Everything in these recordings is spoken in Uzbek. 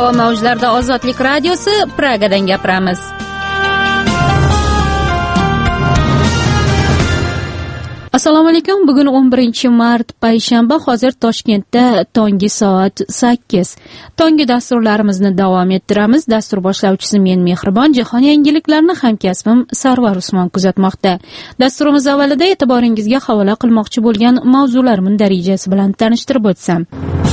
Havo mavjlarida Ozodlik radiosi, Pragadan gapiramiz. Assalomu alaykum. Bugun 11-mart payshanba. Hozir Toshkentda tongi soat 8. Tongi dasturlarimizni davom ettiramiz. Dastur boshlovchisi men Mehribon, jahon yangiliklarini hamkasbim Sarvar Usmon kuzatmoqda. Dasturimiz avvalida e'tiboringizga havola qilmoqchi bo'lgan mavzular darajasi bilan tanishtirib o'tsam.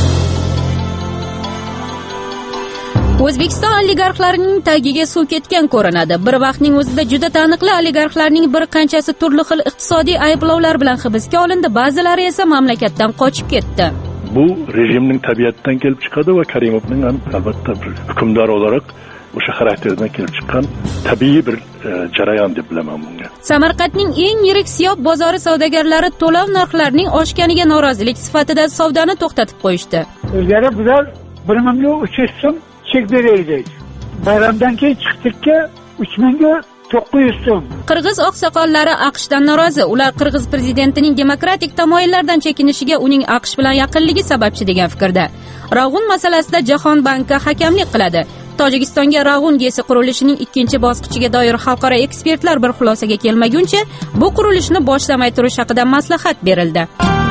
O'zbekiston oligarxlarining tagiga suv ketgan ko'rinadi. Bir vaqtning o'zida juda taniqli oligarxlarning bir qanchasi turli xil iqtisodiy ayblovlar bilan hibsga olindi, ba'zilari esa mamlakatdan qochib ketdi. Bu rejimning tabiatidan kelib chiqadi va Karimovning ham albatta bir hukmdor olarak o'sha xarakterdan kelib chiqqan tabiiy bir jarayon deb bilaman bunga. Samarqandning eng yirik siyob bozori savdogarlari to'lov narxlarining oshganiga norozilik sifatida savdoni to'xtatib qo'yishdi. Ilgari bular 1,300,000 so'm chek beraylik. Bayramdan keyin chiqdikka 3,900,000 so'm. Qirg'iz oqsoqollari AQShdan norozi. Ular Qirg'iz prezidentining demokratik tamoyillardan chekinishiga uning AQSh bilan yaqinligi sababchi degan fikrda. Rag'un masalasida Jahon banki hakamlik qiladi. Tojikistonga Rag'un gesi qurilishining ikkinchi bosqichiga doir xalqaro ekspertlar bir xulosaga kelmaguncha bu qurilishni boshlamay turish haqida maslahat berildi.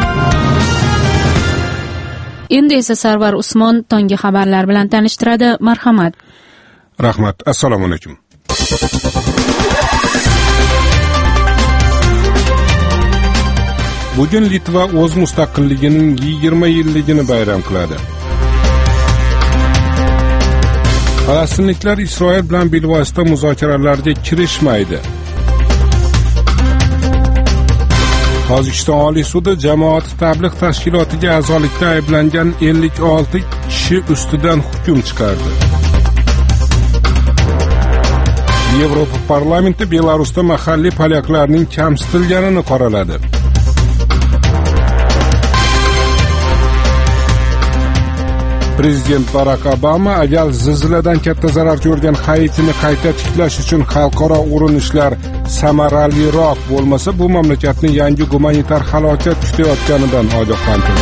Endi esa Sarvar Usmon tongi xabarlar bilan tanishtiradi. Marhamat. Rahmat. Assalomu alaykum. Bugun Litva o'z mustaqilligining 20 yilligini bayram qiladi. Falastinliklar Isroil bilan bilvosita muzokaralarga kirishmaydi. Tojikiston Oliy sudi jamoat tabligh tashkilotiga a'zolikda ayblangan 56 kishi ustidan hukm chiqardi. Yevropa parlamenti Belarusda mahalliy polyaklarning kamsitilganini qoraladi. Prezident Barack Obama agar zilziladan katta zarar ko'rgan Haitini qayta tiklash uchun xalqaro urinishlar samaraliroq bo'lmasa, bu mamlakatni yangi gumanitar halokat kutayotganidan ogohlantirdi.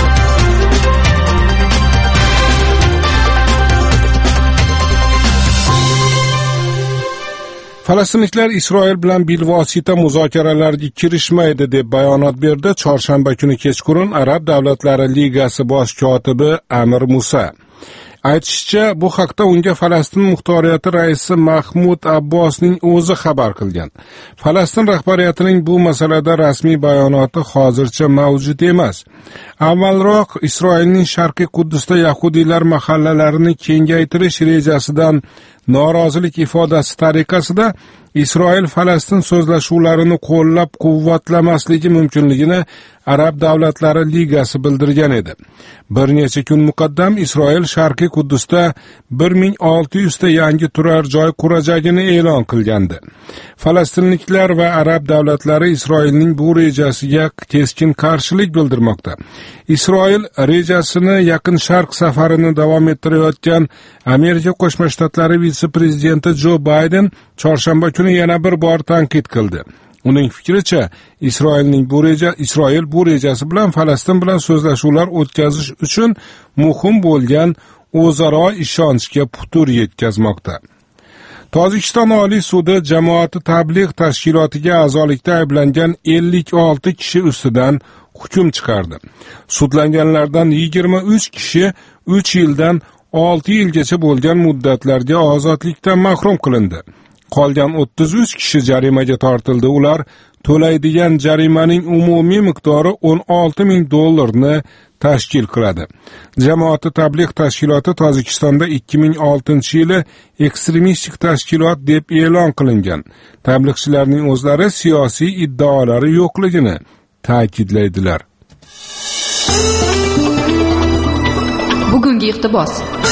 Falastinliklar Isroil bilan bilvosita muzokaralarga kirishmaydi deb bayonot berdi chorshanba kuni kechqurun Arab davlatlari ligasi bosh kotibi Amir Musa. Aytishicha, bu haqda unga Falastin muxtoriyati raisi Mahmud Abbosning o'zi xabar qilgan. Falastin rahbariyatining bu masalada rasmiy bayonoti hozircha mavjud emas. Avvalroq Isroilning Sharqiy Quddusda yahudiylar mahallalarini kengaytirish rejasidan norozilik ifodasi tariqasida Isroil Falastin so'zlashuvlarini qo'llab-quvvatlamasligi mumkinligini Arab davlatlari ligasi bildirgan edi. Bir necha kun muqaddam Isroil Sharqiy Quddusda 1600 ta yangi turar joy qurajagini e'lon qilgandi. Falastinliklar va Arab davlatlari Isroilning bu rejasiga keskin qarshilik bildirmoqda. Isroil rejasini Yaqin Sharq safarini davom ettirayotgan Amerika Qo'shma Shtatlari vitse-prezidenti Jo Bayden chorshanba kuni yana bir bor tanqid qildi. Uning fikricha, Isroil bu rejasi bilan Falastin bilan so'zlashuvlar o'tkazish uchun muhim bo'lgan o'zaro ishonchga putur yetkazmoqda. Tojikiston Oliy sudi jamoati tabligh tashkilotiga a'zolikda ayblangan 56 kishi ustidan hukm chiqardi. Sudlanganlardan 23 kishi 3 yildan 6 yilgacha bo'lgan muddatlarga ozodlikdan mahrum qilindi. Qolgan 33 kishi jarimaga tortildi. Ular to'laydigan jarimaning umumiy miqdori $16,000 tashkil qiladi. Jamoati tabligh tashkiloti Tojikistonda 2006-yili ekstremistik tashkilot deb e'lon qilingan. Tablighchilarning o'zlari siyosiy iddaolari yo'qligini ta'kidlaydilar. Bugungi iqtibos.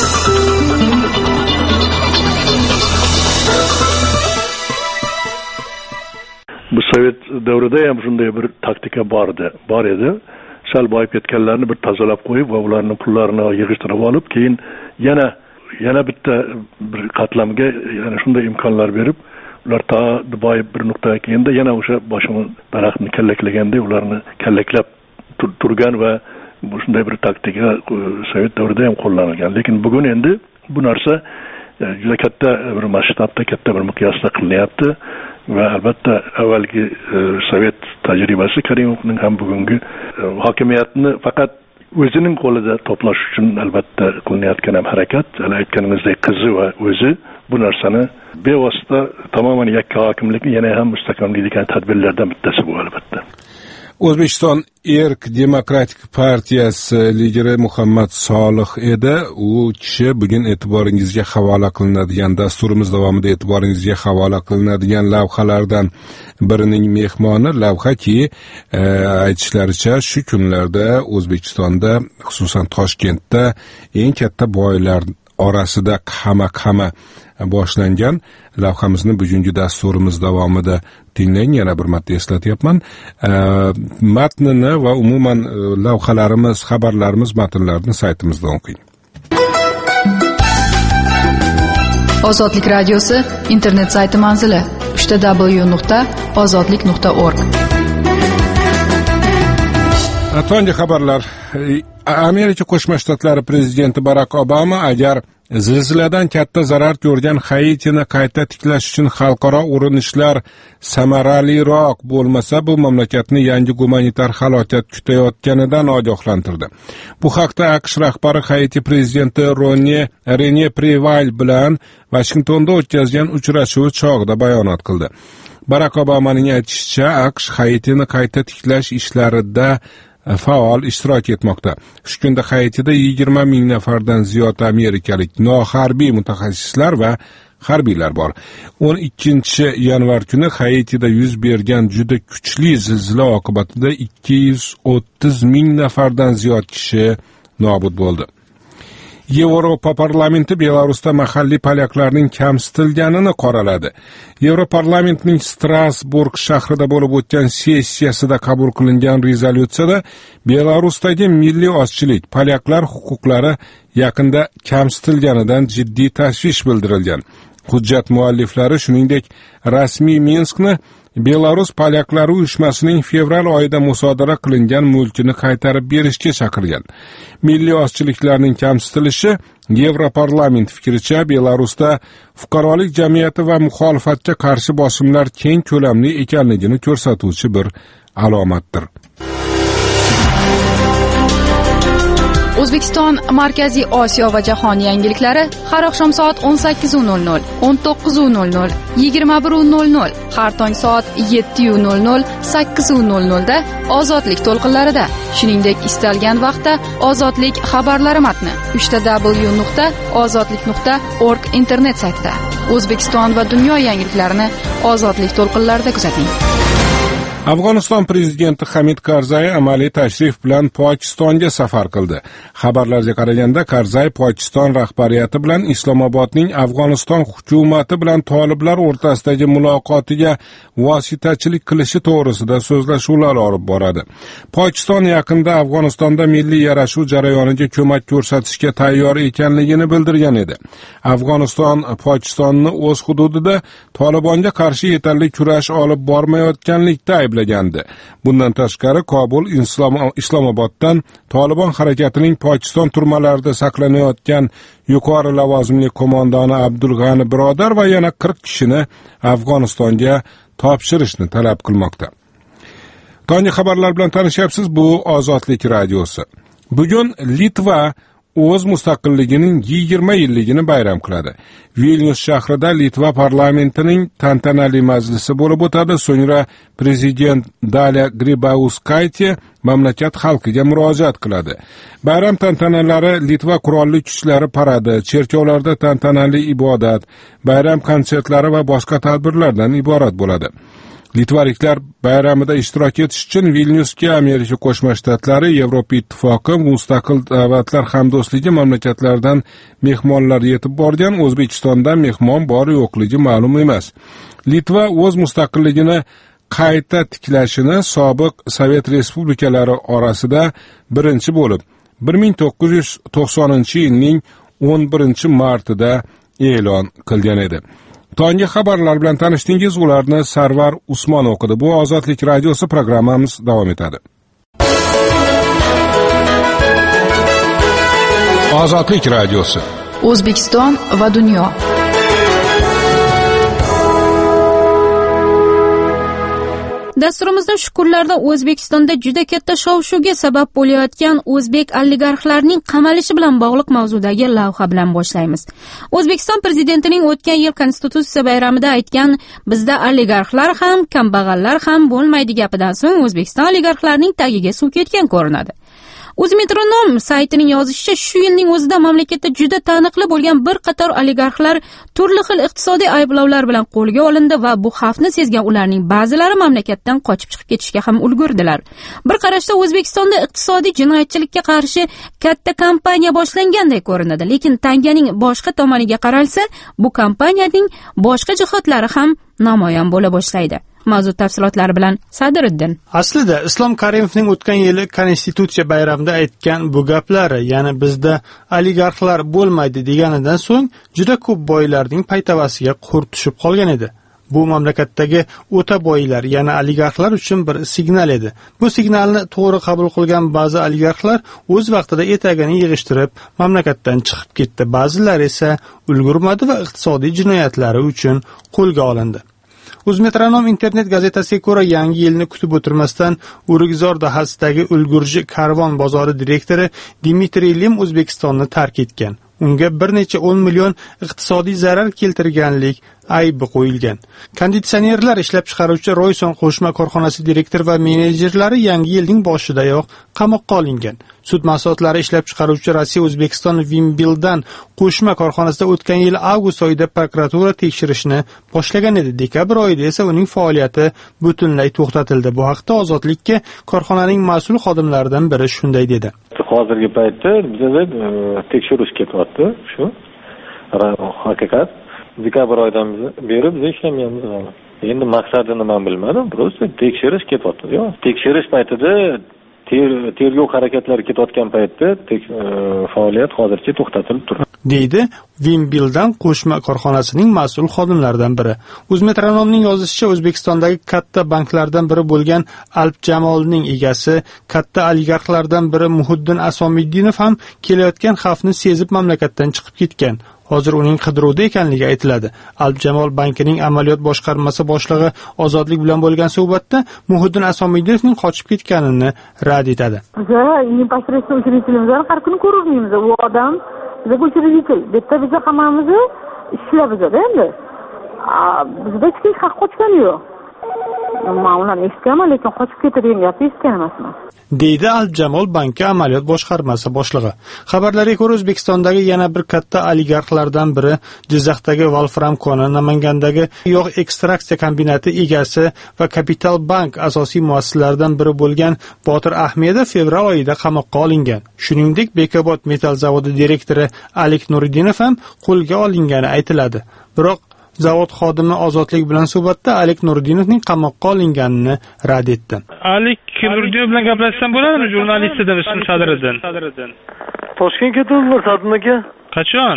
Bu Sovet davrida ham shunday bir taktika bor edi. Sal boyib ketganlarni bir tozalab qo'yib va ularning pullarini yig'ishtirib olib, keyin yana bitta bir qatlamga yana shunday imkonlar berib, ular ta boyib bir nuqtaga kelganda yana o'sha boshini daraxtni kallaklaganda ularni kallaklab turgan va bu shunday bir taktika Sovet davrida ham qo'llanilgan. Lekin bugun endi bu narsa juda katta bir masshtabda, katta bir miqyosda qilinyapti va albatta avvalgi sovet tajribasi Karimovning ham bugungi hokimiyatni faqat o'zining qo'lida to'plash uchun albatta qilinayotgan ham harakat, aytganingizdek qizi va o'zi bu narsani bevosita tamoman yakka hokimlikni yana ham mustahkamlaydigan tadbirlardan bittasi bu albatta. O'zbekiston Erk Demokratik partiyasi lideri Muhammad Solih edi. U kishi bugun e'tiboringizga havola qilinadigan, dasturimiz davomida e'tiboringizga havola qilinadigan lavhalardan birining mehmoni. Lavhaki aytishlaricha shu kunlarda O'zbekistonda, xususan Toshkentda eng katta boylar orasida qama boshlangan. Lavhamizni bugungi dasturimiz davomida tinglang. Yana bir marta eslatyapman. Matnini va umuman lavhalarimiz, xabarlarimiz matnlarini saytimizda o'qing. Ozodlik radiosi internet sayti manzili www.ozodlik.org. Tonggi xabarlar. Amerika Qo'shma Shtatlari prezidenti Barak Obama agar zilziladan katta zarar ko'rgan Haitini qayta tiklash uchun xalqaro urinishlar samaraliroq bo'lmasa, bu mamlakatni yangi gumanitar halokat kutayotganidan ogohlantirdi. Bu haqda AQSh rahbari Haiti prezidenti Rene Preval bilan Washingtonda o'tkazgan uchrashuv chog'ida bayonot qildi. Barak Obamaning aytishicha, AQSh Haitini qayta tiklash ishlarida faol ishtirok etmoqda. Shu kunda Haitida 20 ming nafardan ziyod amerikalik noharbiy mutaxassislar va harbiylar bor. 12 yanvar kuni Haitida yuz bergan juda kuchli zilzila oqibatida 230 ming nafardan ziyod kishi nobud bo'ldi. Yevropa parlamenti Belarusda mahalliy polyaklarning kamsitilganini qoraladi. Yevroparlamentning Strasburg shahrida bo'lib o'tgan sessiyasida qabul qilingan rezolyutsiyada Belarusdagi milliy ozchilik, polyaklar huquqlari yaqinda kamsitilganidan jiddiy tashvish bildirilgan. Hujjat mualliflari shuningdek rasmiy Minskni Belarus polyaklari uyushmasining fevral oyida musodara qilingan mulkini qaytarib berishga chaqirgan. Milliy ozchiliklarning kamsitilishi Yevroparlament fikricha Belarusda fuqarolik jamiyati va muxolifatga qarshi bosimlar keng ko'lamli ekanligini ko'rsatuvchi bir alomatdir. O'zbekiston, Markaziy Osiyo va jahon yangiliklari har oqshom soat 18:00, 19:00, 21:00, har tong soat 7:00, 8:00 da Ozodlik to'lqinlarida. Shuningdek, istalgan vaqtda Ozodlik xabarlari matni www.ozodlik.org internet saytida. O'zbekiston va dunyo yangiliklarini Ozodlik to'lqinlarida kuzating. Afg'oniston prezidenti Hamid Karzai amaliy tashrif bilan Pokistonga safar qildi. Xabarlarga qaraganda Karzai Pokiston rahbariyati bilan Islomobodning Afg'oniston hukumati bilan toliblar o'rtasidagi muloqotiga vositachilik qilishi to'g'risida so'zlashuvlar olib boradi. Pokiston yaqinda Afg'onistonda milliy yarashuv jarayoniga ko'mak ko'rsatishga tayyor ekanligini bildirgan edi. Afg'oniston Pokistonni o'z hududida Tolibonga qarshi yetarli kurash olib bormayotganlikda ayblagandi. Bundan tashqari Kobul Islomoboddan Tolibon harakatining Pokiston turmalarida saqlanayotgan yuqori lavozimli qo'mondoni Abdulg'ani Birodar va yana 40 kishini Afg'onistonga topshirishni talab qilmoqda. Tonggi xabarlar bilan tanishyapsiz. Bu Ozodlik radiosi. Bugun Litva o'z mustaqilligining 20 yilligini bayram qiladi. Vilnius shahrida Litva parlamentining tantanali majlisi bo'lib o'tadi. So'ngra prezident Dalia Grybauskaitė mamlakat xalqiga murojaat qiladi. Bayram tantanalari Litva qurolli kuchlari paradi, cherkovlarda tantanali ibodat, bayram konsertlari va boshqa tadbirlardan iborat bo'ladi. Litvaliklar bayramida ishtirok etish uchun Vilniusga Amerika Qo'shma Shtatlari, Yevropa Ittifoqi, Mustaqil Davlatlar Hamdo'stligi mamlakatlaridan mehmonlar yetib borgan. O'zbekistondan mehmon bor yo'qligi ma'lum emas. Litva o'z mustaqilligini qayta tiklashini sobiq Sovet respublikalari orasida birinchi bo'lib 1990-yilning 11-martida e'lon qilgan edi. Tonggi xabarlar bilan tanishdingiz, ularni Sarvar Usmon o'qidi. Bu Ozodlik radiosi, programmamiz davom etadi. Ozodlik radiosi. O'zbekiston va dunyo. Dasturimizda shu kunlarda O'zbekistonda juda katta shov-shuvga sabab bo'layotgan o'zbek oligarxlarining qamalishi bilan bog'liq mavzudagi lavha bilan boshlaymiz. O'zbekiston prezidentining o'tgan yil Konstitutsiya bayramida aytgan bizda oligarxlar ham, kambag'allar ham bo'lmaydi gapidan so'ng O'zbekiston oligarxlarining tagiga suv ketgan ko'rinadi. O'zmetronom saytining yozishicha, shu yilning o'zida mamlakatda juda taniqli bo'lgan bir qator oligarxlar turli xil iqtisodiy ayblovlar bilan qo'lga olindi va bu xavfni sezgan ularning ba'zilari mamlakatdan qochib chiqib ketishga ham ulgurdilar. Bir qarashda O'zbekistonda iqtisodiy jinoyatchilikka qarshi katta kampaniya boshlanganday ko'rinadi, lekin tanganing boshqa tomoniga qaralsa, bu kampaniyaning boshqa jihatlari ham namoyon bo'la boshlaydi. Mavzu tafsilotlari bilan Sadiriddin. Aslida Islom Karimovning o'tgan yili Konstitutsiya bayramida aytgan bu gaplari, ya'ni bizda oligarxlar bo'lmaydi deganidan so'ng juda ko'p boylarning paytavasiga qurt tushib qolgan edi. Bu mamlakatdagi o'ta boylar, ya'ni oligarxlar uchun bir signal edi. Bu signalni to'g'ri qabul qilgan ba'zi oligarxlar o'z vaqtida etagini yig'ishtirib mamlakatdan chiqib ketdi. Ba'zilar esa ulgurmadi va iqtisodiy jinoyatlari uchun qo'lga olindi. O'zmetronom internet gazetasiga ko'ra, yangi yilni kutib o'tirmasdan Urug'zor dahasidagi ulgurji karvon bozori direktori Dmitriy Lim O'zbekistonni tark etgan. Unga bir necha 10 million iqtisodiy zarar keltirganlik aybi qo'yilgan. Konditsionerlar ishlab chiqaruvchi Royson qo'shma korxonasi direktori va menejerlari yangi yilning boshidayoq qamoqqa olingan. Sut mahsulotlari ishlab chiqaruvchi Rossiya O'zbekiston Vimbildan qo'shma korxonasida o'tgan yil avgust oyida prokuratura tekshirishni boshlagan edi. Dekabr oyida esa uning faoliyati butunlay to'xtatildi. Bu haqda Ozodlikka korxonaning mas'ul xodimlaridan biri shunday dedi. Hozirgi paytda bizda tekshirish ketyapti. Shu haqiqat. Dekabr oyidan beri biz ishlamayapmiz. Endi maqsadi nima bilmadim. Просто tekshirish ketyapti. Tekshirish paytida tergov harakatlari ketayotgan paytda faoliyat hozircha to'xtatilib turibdi, deydi Vimbildan qo'shma korxonasining mas'ul xodimlaridan biri. O'zmetronomning yozishicha, O'zbekistondagi katta banklardan biri bo'lgan Alp Jamolning egasi, katta oligarxlardan biri Muhiddin Asomiddinov ham kelayotgan xavfni sezib mamlakatdan chiqib ketgan. Hozir uning qidiruvda ekanligi aytiladi. Alp Jamol bankining amaliyot boshqarmasi boshlig'i Ozodlik bilan bo'lgan suhbatda Muhiddin Asomiddinovning qochib ketganini rad etadi. Непосредственно учредителimizdan har kuni ko'rmaymiz. U odam bizga uchreditel. Bitta biza hammamizni ishlab bizada endi. Bizda hech kim haq qochgani yo'q. Men ularni eshitganman, lekin qochib ketadigan gapni eshitgan emasman, deydi Alp Jamol banki amaliyot boshqarmasi boshlig'i. Xabarlarga ko'ra, O'zbekistondagi yana bir katta oligarxlardan biri Jizzaxdagi Wolfram koni, Namangandagi yog' ekstraksiya kombinati egasi va Kapital Bank asosiy muassislaridan biri bo'lgan Botir Ahmedov fevral oyida qamoqqa olingan. Shuningdek, Bekobod metal zavodi direktori Alik Nuriddinov ham qo'lga olingani aytiladi. Biroq zavod xodimi Ozodlik bilan suhbatda Alik Nuriddinovning qamoqqa olinganini rad etdi. Alik Nuriddinov bilan gaplashsam bo'ladimi? Jurnalist edim, ismim Sadiriddin. Toshkentga keldilar Sadin aka. Qachon?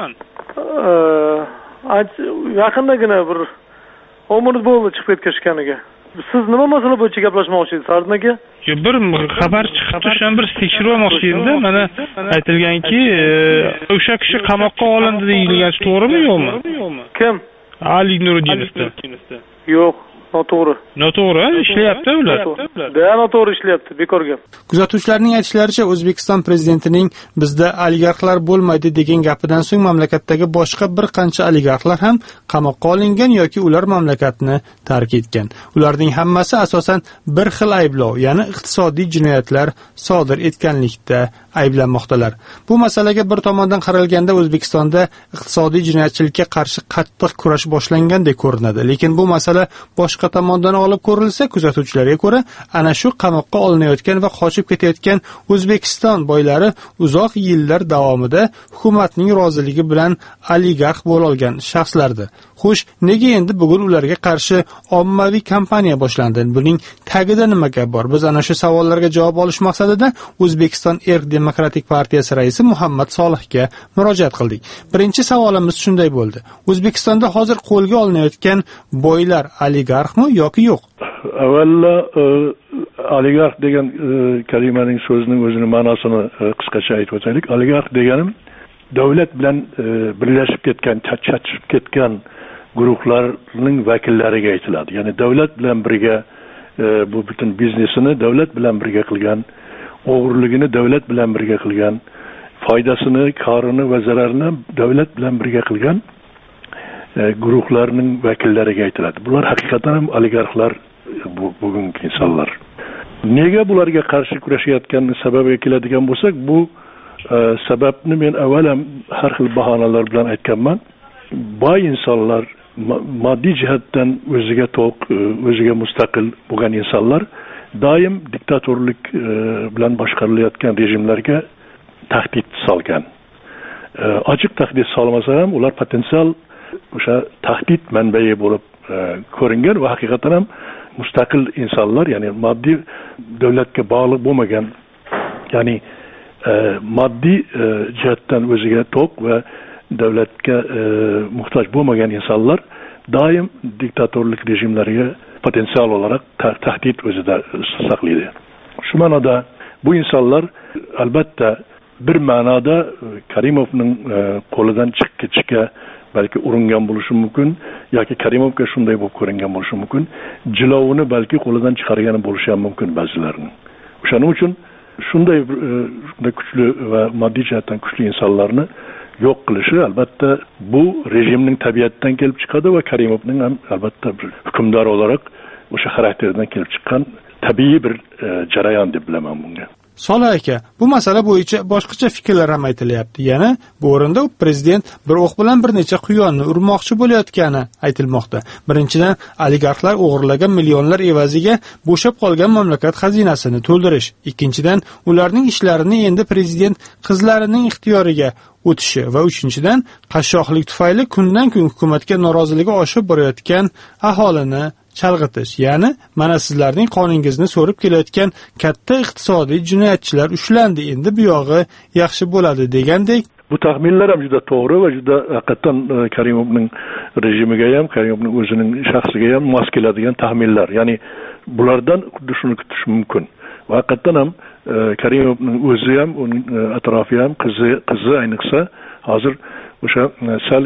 Yaqindagina bir 10 minut bo'ldi chiqib ketishganiga. Siz nima masala bo'yicha gaplashmoqchi edingiz, Sadin aka? Yo, bir xabar chiqdi, shundan bir tekshirib olmoqchi edim-da. Mana aytilganki, o'sha kishi qamoqqa olindi deyilgan, to'g'rimi yo'qmi? Kim? Alik Nuriddinovda. Yo'q. Noto'g'ri ishlayapti ular. Noto'g'ri ishlayapti, bekor gap. Kuzatuvchilarning aytishlaricha, O'zbekiston prezidentining bizda oligarxlar bo'lmaydi degan gapidan so'ng mamlakatdagi boshqa bir qancha oligarxlar ham qamoqqa olingan yoki ular mamlakatni tark etgan. Ularning hammasi asosan bir xil ayblov, ya'ni iqtisodiy jinoyatlar sodir etganlikda ayblanmoqdalar. Bu masalaga bir tomondan qaralganda O'zbekistonda iqtisodiy jinoyatchilikka qarshi qattiq kurash boshlangandek ko'rinadi, lekin bu masala boshqa tomondan olib ko'rilsa, kuzatuvchilarga ko'ra, ana shu qamoqqa olinayotgan va qochib ketayotgan O'zbekiston boylari uzoq yillar davomida hukumatning roziligi bilan oligarx bo'lgan shaxslardir. Xo'sh, nega endi bugun ularga qarshi ommaviy kampaniya boshlandi? Buning tagida nima gap bor? Biz ana shu savollarga javob olish maqsadida O'zbekiston Erk Demokratik partiyasi raisi Muhammad Solihga murojaat qildik. Birinchi savolimiz shunday bo'ldi. O'zbekistonda hozir qo'lga olinayotgan boylar oligarxmi yoki yo'q? Avvalo oligarx degan kalimaning so'zining o'zining ma'nosini qisqacha aytib o'taylik. Oligarx deganim davlat bilan birlashib ketgan, chatishib ketgan guruhlarning vakillariga aytiladi. Ya'ni davlat bilan birga bu butun biznesini davlat bilan birga qilgan, o'g'irligini davlat bilan birga qilgan, foydasini, korini va zararini davlat bilan birga qilgan guruhlarning vakillariga aytiladi. Bular haqiqatan ham oligarxlar, bugungi insonlar. Nega bularga qarshi kurashayotgan sababiga keladigan bo'lsak, bu sababni men avval ham har xil bahonalar bilan aytganman. Boy insonlar, moddiy jihatdan o'ziga to'q, o'ziga mustaqil bo'lgan insonlar doim diktatorlik bilan boshqarilayotgan rejimlarga tahdid solgan. Ochiq tahdid solmasa ham ular potensial o'sha tahdid manbai bo'lib ko'ringan va haqiqatan ham mustaqil insonlar, ya'ni moddiy davlatga bog'liq bo'lmagan, ya'ni moddiy jihatdan o'ziga to'q va davlatga muhtoj bo'lmagan insonlar doim diktatorlik rejimlariga potensial olarak tahdid o'zida saqlaydi. Shu ma'noda bu insonlar albatta bir ma'noda Karimovning qo'lidan chiqib ketishga balki uringan bo'lishi mumkin yoki Karimovga shunday bo'lib ko'ringan bo'lishi mumkin, jilovini balki qo'lidan chiqargani bo'lishi ham mumkin ba'zilarning. O'shaning uchun shunday kuchli va moddiy jihatdan kuchli insonlarni yo'q qilishi albatta bu rejimning tabiatidan kelib chiqadi va Karimovning ham albatta bir hukmdor olarak o'sha xarakteridan kelib chiqqan tabiiy bir jarayon deb bilaman bunga. Solih aka, bu masala bo'yicha boshqacha fikrlar ham aytilyapti. Yana bu o'rinda prezident bir o'q bilan bir necha quyonni urmoqchi bo'layotgani aytilmoqda. Birinchidan, oligarxlar o'g'irlagan millionlar evaziga bo'shab qolgan mamlakat xazinasini to'ldirish. Ikkinchidan, ularning ishlarini endi prezident qizlarining ixtiyoriga o'tishi va uchinchidan, qashshoqlik tufayli kundan kun hukumatga noroziligi oshib borayotgan aholini chalg'itish. Ya'ni mana sizlarning qoningizni so'rib kelayotgan katta iqtisodiy jinoyatchilar ushlandi, endi bu yog'i yaxshi bo'ladi degandek. Bu taxminlar ham juda to'g'ri va juda haqiqatan Karimovning rejimiga ham, Karimovning o'zining shaxsiga ham mos keladigan taxminlar. Ya'ni bulardan xuddi shuni kutish mumkin. Va haqiqatan ham Karimovning o'zi ham, uning atrofi ham, qizi ayniqsa hozir o'sha sal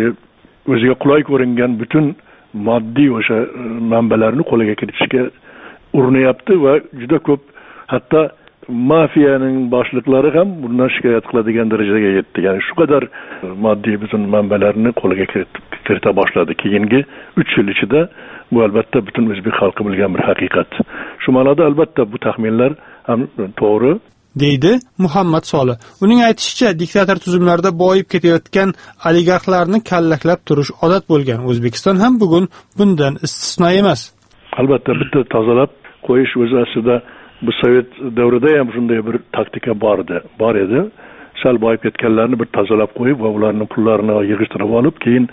o'ziga qulay ko'ringan butun moddiy o'sha manbalarni qo'liga kiritishga urinyapti va juda ko'p, hatto mafiyaning boshliqlari ham bundan shikoyat qiladigan darajaga yetdi. Ya'ni shu qadar moddiy butun manbalarni qo'liga kirita boshladi. Keyingi 3 yil ichida bu albatta butun o'zbek xalqi bilgan bir haqiqat. Shu ma'noda albatta bu taxminlar ham to'g'ri, deydi Muhammad Solih. Uning aytishicha, diktator tuzumlarda boyib ketayotgan oligarxlarni kallaklab turish odat bo'lgan. O'zbekiston ham bugun bundan istisno emas. Albatta bitta tozalab qo'yish o'zi aslida bu sovet davrida ham shunday bir taktika bor edi. Sal boyib ketganlarni bir tozalab qo'yib va ularning pullarini yig'ishtirib olib, keyin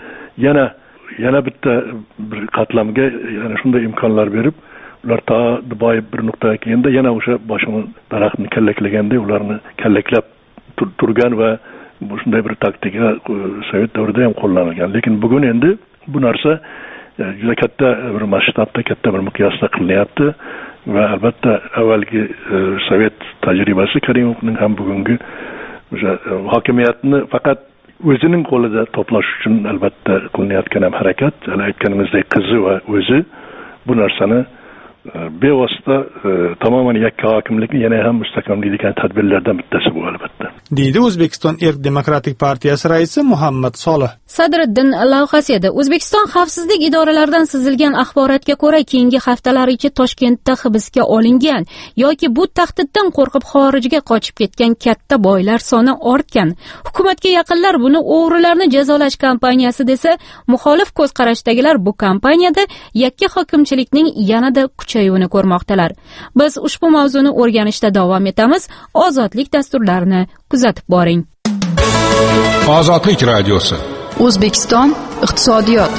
yana bitta bir qatlamga yana shunday imkonlar berib, ular ta boyib bir nuqtaga kelganda yana o'sha boshini daraxtni kallaklaganda ularni kallaklab turgan va bu shunday bir taktika sovet davrida ham qo'llanilgan. Lekin bugun endi bu narsa juda katta bir masshtabda, katta bir miqyosda qilinyapti va albatta avvalgi sovet tajribasi Karimovning ham bugungi o'sha hokimiyatni faqat o'zining qo'lida to'plash uchun albatta qilinayotgan ham harakat, aytganimizdek qizi va o'zi bu narsani bevosita tamoman yakka hokimlikni yana ham mustahkamlaydigan tadbirlardan bittasi bu albatta. Deydi O'zbekiston Erk Demokratik partiyasi raisi Muhammad Solih. Sadriddin lavhasi edi. O'zbekiston xavfsizlik idoralaridan sizilgan axborotga ko'ra, keyingi haftalar ichi Toshkentda hibsga olingan yoki bu tahdiddan qo'rqib xorijga qochib ketgan katta boylar soni ortgan. Hukumatga yaqinlar buni o'g'rilarni jazolash kampaniyasi desa, muxolif ko'z qarashdagilar bu kampaniyada yakka hokimchilikning yanada kuchayuvini ko'rmoqdalar. Biz ushbu mavzuni o'rganishda davom etamiz. Ozodlik dasturlarini kuzatib boring. Ozodlik radiosi. O'zbekiston iqtisodiyot.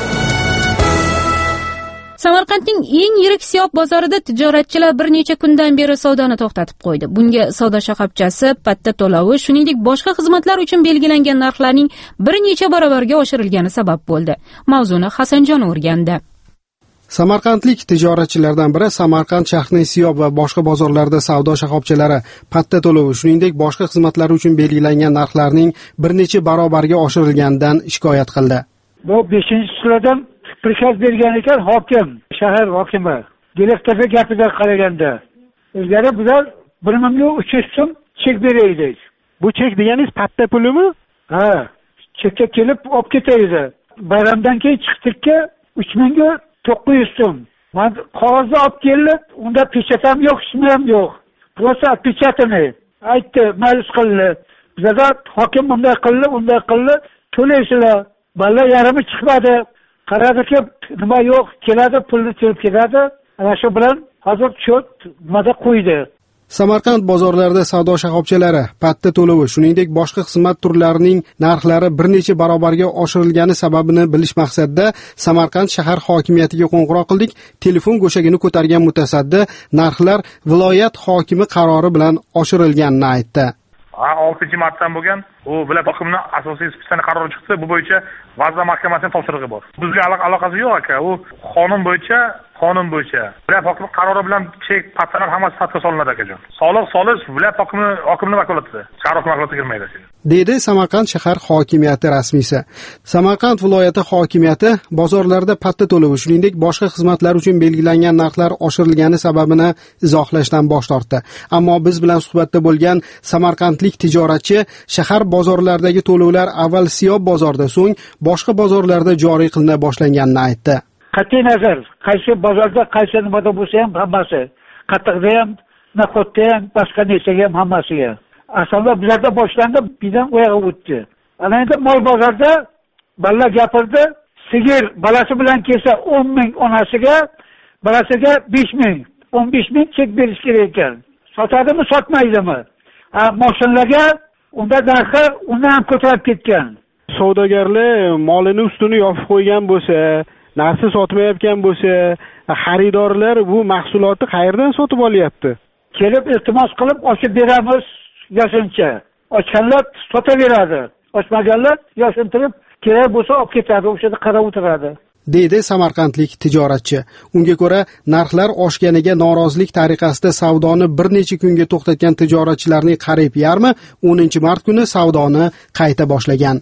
Samarqandning eng yirik Siyob bozorida tijoratchilar bir necha kundan beri savdoni to'xtatib qo'ydi. Bunga savdo shoxobchasi, patta to'lovi, shuningdek boshqa xizmatlar uchun belgilangan narxlarning bir necha barobarga oshirilgani sabab bo'ldi. Mavzuni Hasanjon o'rgandi. Samarqandlik tijoratchilardan biri Samarqand shahrining Siyob va boshqa bozorlarda savdo shoxobchalari patta to'lovi, shuningdek boshqa xizmatlar uchun belgilangan narxlarning bir necha barobarga oshirilganidan shikoyat qildi. Bu 5-silardan prikaz bergan ekan hokim, shahar hokimi. Direktorga gapiga qaraganda, ilgari bizlar 1300 so'm chek beraylik. Bu chek deganingiz patta pulimi? Ha, chekka kelib olib ketaydi. Bayramdan keyin chiqdikka 3900 so'm. Men qog'ozni olib kelib, unda pechat ham yo'q, ismi ham yo'q. Просто pechatini aytdi, ma'lum qildi. Bizda hokim bunday qildi, to'laysizlar. Balla yarimi chiqmadi. Qaradiki, nima yo'q, keladi, pulni terib keladi. Ana shu bilan hozir chot nimada qo'ydi. Samarqand bozorlarida savdo shoxobchalari patta to'lovi, shuningdek boshqa xizmat turlarining narxlari bir necha barobarga oshirilgani sababini bilish maqsadida Samarqand shahar hokimiyatiga qo'ng'iroq qildik. Telefon go'shagini ko'targan mutasaddi narxlar viloyat hokimi qarori bilan oshirilganini aytdi. 6-martdan bo'lgan u viloyat hokimining asosiy inspeksiyaning qarori chiqdi. Bu bo'yicha Vazirlar Mahkamasining topshirig'i bor. Bizga aloqasi yo'q aka. U qonun bo'yicha viloyat hokimi qarori bilan chek pattalar hammasi patta solinadi akajon. Soliq solish viloyat hokimining vakolatida. Shahar hokimi vakolatiga kirmaydi. Deydi Samarqand shahar hokimiyati rasmiysi. Samarqand viloyati hokimiyati bozorlarda patta to'lovi, shuningdek boshqa xizmatlar uchun belgilangan narxlar oshirilgani sababini izohlashdan bosh tortdi. Ammo biz bilan suhbatda bo'lgan samarqandlik tijoratchi shahar bozorlaridagi to'lovlar avval Siyob bozorida, so'ng boshqa bozorlarda joriy qilina boshlanganini aytdi. Qat'iy nazar, qaysi bozorda qaysi nimada bo'lsa ham hammasi, qatiqda ham, naqotda ham, boshqa narsaga ham hammasiga. Aslida bizlarda boshlandi, bizdan o'yga o'tdi. Ana endi mol bozorda balla gapirdi, sigir balasi bilan kelsa 10 ming onasiga, balasiga 5 ming, 15 ming chek berish kerak ekan. Sotadimi, sotmaydimi? Mashinalarga unda narxi undan ham ko'tarib ketgan. Savdogarlar molini ustini yopib qo'ygan bo'lsa, narxi sotmayotgan bo'lsa, xaridorlar bu mahsulotni qayerdan sotib olyapti? Kelib iltimos qilib ochib beramiz yoshuncha. Ochganlar sotaveradi. Ochmaganlar yoshuntirib kerak bo'lsa olib ketadi, o'sha yerda qarab o'tiradi. Deydi samarqandlik tijoratchi. Unga ko'ra, narxlar oshganiga norozilik tariqasida savdoni bir necha kunga to'xtatgan tijoratchilarning qariyb yarmi 10-mart kuni savdoni qayta boshlagan.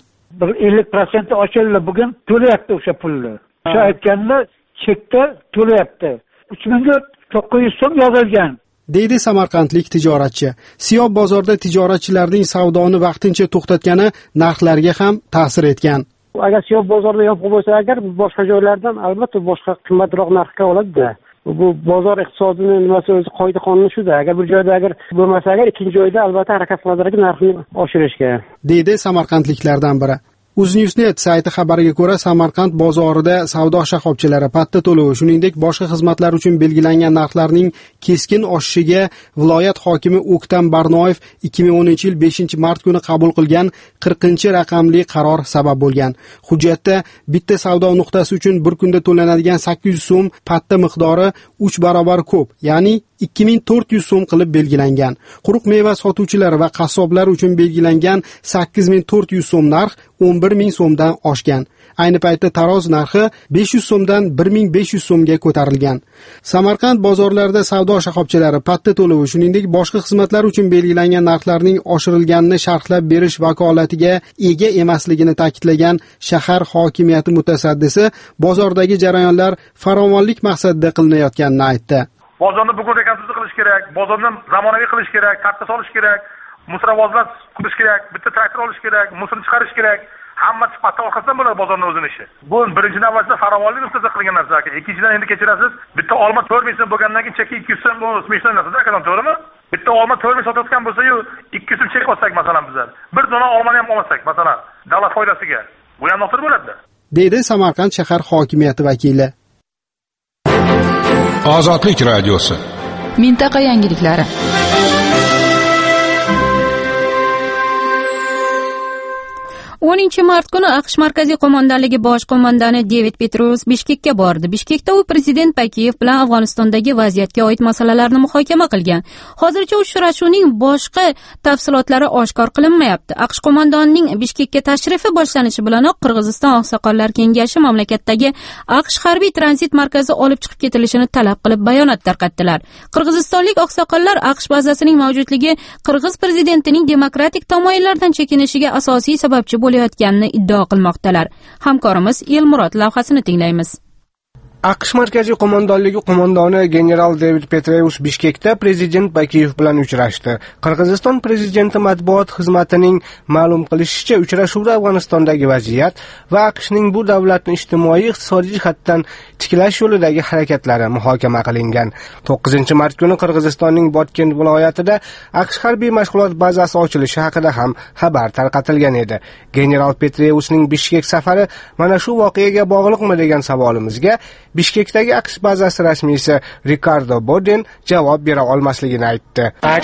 50% ochildi, bugun to'layapti o'sha pulni. O'sha aytganlar chekda to'layapti. 3900 so'm yozilgan. Deydi samarqandlik tijoratchi. Siyob bozorda tijoratchilarning savdoni vaqtincha to'xtatgani narxlarga ham ta'sir etgan. Agar Siyob bozorida yopiq bo'lsa, agar boshqa joylardan albatta boshqa qimmatroq narxga oladi-da. Bu bozor iqtisodining nimasi o'zi qoida qonuni shu-da. Agar bir joyda agar bo'lmasa, agar ikkinchi joyda albatta harakat qiladi narxni oshirishga. Deydi samarqandliklardan biri. UzNewsNet sayti xabariga ko'ra, Samarqand bozorida savdo shoxobchalari patta to'lovi, shuningdek boshqa xizmatlar uchun belgilangan narxlarning keskin oshishiga viloyat hokimi O'ktam Barnoyev 2010-yil 5-mart kuni qabul qilgan 40-raqamli qaror sabab bo'lgan. Hujjatda bitta savdo nuqtasi uchun bir kunda to'lanadigan 800 so'm patta miqdori 3 barobar ko'p, ya'ni 2400 so'm qilib belgilangan. Quruq meva sotuvchilari va qassoblar uchun belgilangan 8400 so'm narx 11000 so'mdan oshgan. Ayni paytda taroz narxi 500 so'mdan 1500 so'mga ko'tarilgan. Samarqand bozorlarida savdo shoxobchalari patta to'lovi, shuningdek boshqa xizmatlar uchun belgilangan narxlarning oshirilganini sharhlab berish vakolatiga ega emasligini ta'kidlagan shahar hokimiyati mutasaddisi bozordagi jarayonlar farovonlik maqsadida qilinayotganini aytdi. Bozorni bugun rekonstruksiya qilish kerak, bozorni zamonaviy qilish kerak, tartib solish kerak, musravozlar qilish kerak, bitta traktor olish kerak, musni chiqarish kerak. Hammasi patta orqasidan bo'ladi bozorning o'zining ishi. Bu birinchi navbatda farovonlik ustida qilingan narsa. Ikkinchidan endi kechirasiz, bitta olma 4000 so'm bo'lgandan keyin cheki 200 so'm bo'lsa narsa, akadan to'g'rimi? Bitta olma 4000 sotayotgan bo'lsa-yu 200 so'm chek olsak masalan bizlar. Bir dona olmani ham olmasak masalan, davlat foydasiga. Bu ham noto'g'ri bo'ladi. Deydi Samarqand shahar hokimiyati vakili. Ozodlik radiosi. Mintaqa yangiliklari. 10 mart kuni AQSh markaziy qo'mondonligi bosh qo'mondoni David Petraeus Bishkekka bordi. Bishkekda u prezident Bakiyev bilan Afg'onistondagi vaziyatga oid masalalarni muhokama qilgan. Hozircha uchrashuvning boshqa tafsilotlari oshkor qilinmayapti. AQSh qo'mondonining Bishkekka tashrifi boshlanishi bilanoq Qirg'iziston oqsoqollar kengashi mamlakatdagi AQSh harbiy tranzit markazi olib chiqib ketilishini talab qilib bayonot tarqatdilar. Qirg'izistonlik oqsoqollar AQSh bazasining mavjudligi Qirg'iz prezidentining demokratik tamoyillardan chekinishiga asosiy sababchi bo'layotganini iddao qilmoqdalar. Hamkorimiz Elmurod lavhasini tinglaymiz. AQSh markaziy qo'mondonligi qo'mondoni general David Petraeus Bishkekda prezident Bakiyev bilan uchrashdi. Qirg'iziston prezidenti matbuot xizmatining ma'lum qilishicha, uchrashuvda Afg'onistondagi vaziyat va AQShning bu davlatni ijtimoiy-iqtisodiy jihatdan tiklash yo'lidagi harakatlari muhokama qilingan. 9-mart kuni Qirg'izistonning Botken viloyatida AQSh harbiy mashg'ulot bazasi ochilishi haqida ham xabar tarqatilgan edi. General Petraeusning Bishkek safari mana shu voqeaga bog'liqmi degan savolimizga Bishkekdagi AQSh bazasi rasmiysi Ricardo Boden javob bera olmasligini aytdi.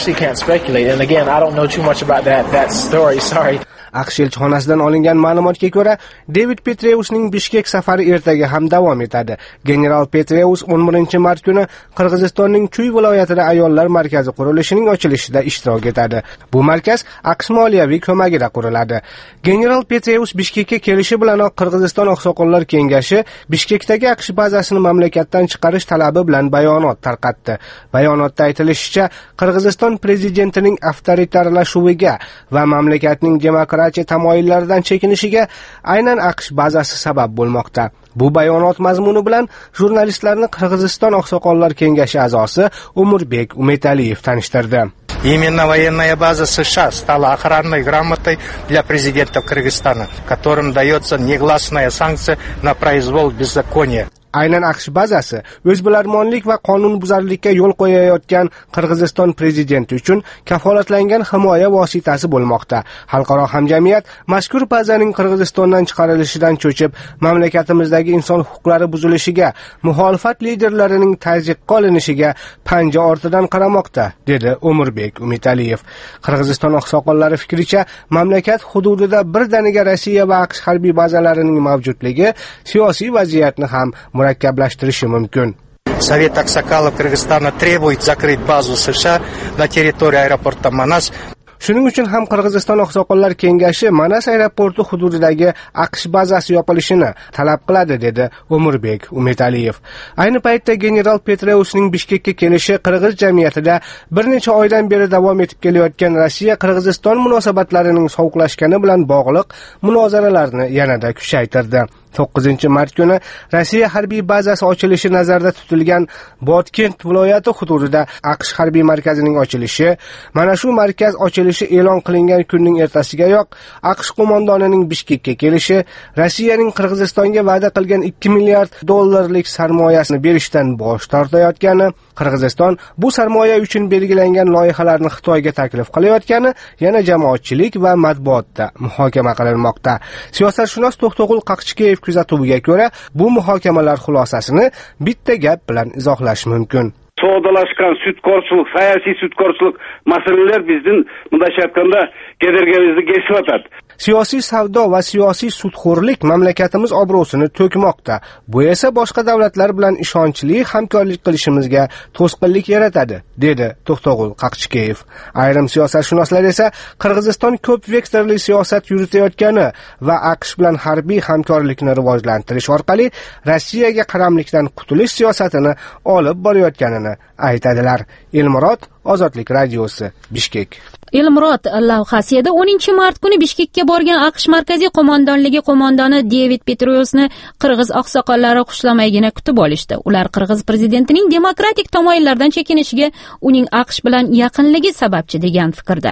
AQSh elchixonasidan olingan ma'lumotga ko'ra, David Petraeusning Bishkek safari ertaga ham davom etadi. General Petraeus 11-mart kuni Qirg'izistonning Chuy viloyatida ayollar markazi qurilishining ochilishida ishtirok etadi. Bu markaz AQSh moliyaviy ko'magida quriladi. General Petraeus Bishkekka kelishi bilanoq Qirg'iziston oqsoqollar kengashi Bishkekdagi AQSh bazasini mamlakatdan chiqarish talabi bilan bayonot tarqatdi. Bayonotda aytilishicha, Qirg'iziston prezidentining avtoritarlashuviga va mamlakatning demokratik tamoyillaridan chekinishiga aynan AQSh bazasi sabab bo'lmoqda. Bu bayonot mazmuni bilan jurnalistlarni Qirg'iziston oqsoqollar kengashi a'zosi Umurbek Umetaliyev tanishtirdi. Именно военная база США стала охранной грамотой для президента Кыргызстана, которым дается негласная санкция на произвол беззакония. Aynan AQSh bazasi o'zbilarmonlik va qonunbuzarlikka yo'l qo'yayotgan Qirg'iziston prezidenti uchun kafolatlangan himoya vositasi bo'lmoqda. Xalqaro hamjamiyat mazkur bazaning Qirg'izistondan chiqarilishidan cho'chib, mamlakatimizdagi inson huquqlari buzilishiga, muxolifat liderlarining tazyiqqa olinishiga panja ortidan qaramoqda, dedi Umurbek Umetaliyev. Qirg'iziston oqsoqollari fikricha, mamlakat hududida birdaniga Rossiya va AQSh harbiy bazalarining mavjudligi siyosiy vaziyatni ham murakkablashtirishi mumkin. Совет Аксакалов Кыргызстана требует закрыть базу США на территории аэропорта Манас. Shuning uchun ham Qirg'iziston oqsoqollar kengashi Manas aeroporti hududidagi AQSh bazasi yopilishini talab qiladi, dedi Umurbek Umetaliyev. Ayni paytda general Petraeusning Bishkekka kelishi Qirg'iz jamiyatida bir necha oydan beri davom etib kelayotgan Rossiya-Qirg'iziston munosabatlarining sovuqlashgani bilan bog'liq munozaralarni yanada kuchaytirdi. 9-mart kuni Rossiya harbiy bazasi ochilishi nazarda tutilgan Botkent viloyati hududida AQSh harbiy markazining ochilishi, mana shu markaz ochilishi e'lon qilingan kunning ertasigayoq AQSh qo'mondonining Bishkekka kelishi, Rossiyaning Qirg'izistonga va'da qilgan 2 milliard dollarlik sarmoyasini berishdan bosh tortayotgani, Qirg'iziston bu sarmoya uchun belgilangan loyihalarni Xitoyga taklif qilayotgani yana jamoatchilik va matbuotda muhokama qilinmoqda. Siyosatshunos To'xtag'ul Qaqchikeyev kuzatuviga ko'ra, bu muhokamalar xulosasini bitta gap bilan izohlash mumkin. So'dalashgan sudkorchilik, siyosiy sudkorchilik masalalar bizning mundaycha aytganda kedergimizni kesib o'tadi. Siyosiy savdo va siyosiy sudxo'rlik mamlakatimiz obro'sini to'kmoqda. Bu esa boshqa davlatlar bilan ishonchli hamkorlik qilishimizga to'sqinlik yaratadi, dedi To'xtag'ul Qaqchikeyev. Ayrim siyosatshunoslar esa Qirg'iziston ko'p vektorli siyosat yuritayotgani va AQSh bilan harbiy hamkorlikni rivojlantirish orqali Rossiyaga qaramlikdan qutulish siyosatini olib borayotganini aytadilar. Elmurod, Ozodlik radiosi, Bishkek. Elmurod lavhasida 10-mart kuni Bishkekka borgan AQSh markaziy qo'mondonligi qo'mondoni David Petraeusni qirg'iz oqsoqollari xushlamaygina kutib olishdi. Ular Qirg'iz prezidentining demokratik tamoyillardan chekinishiga uning AQSh bilan yaqinligi sababchi degan fikrda.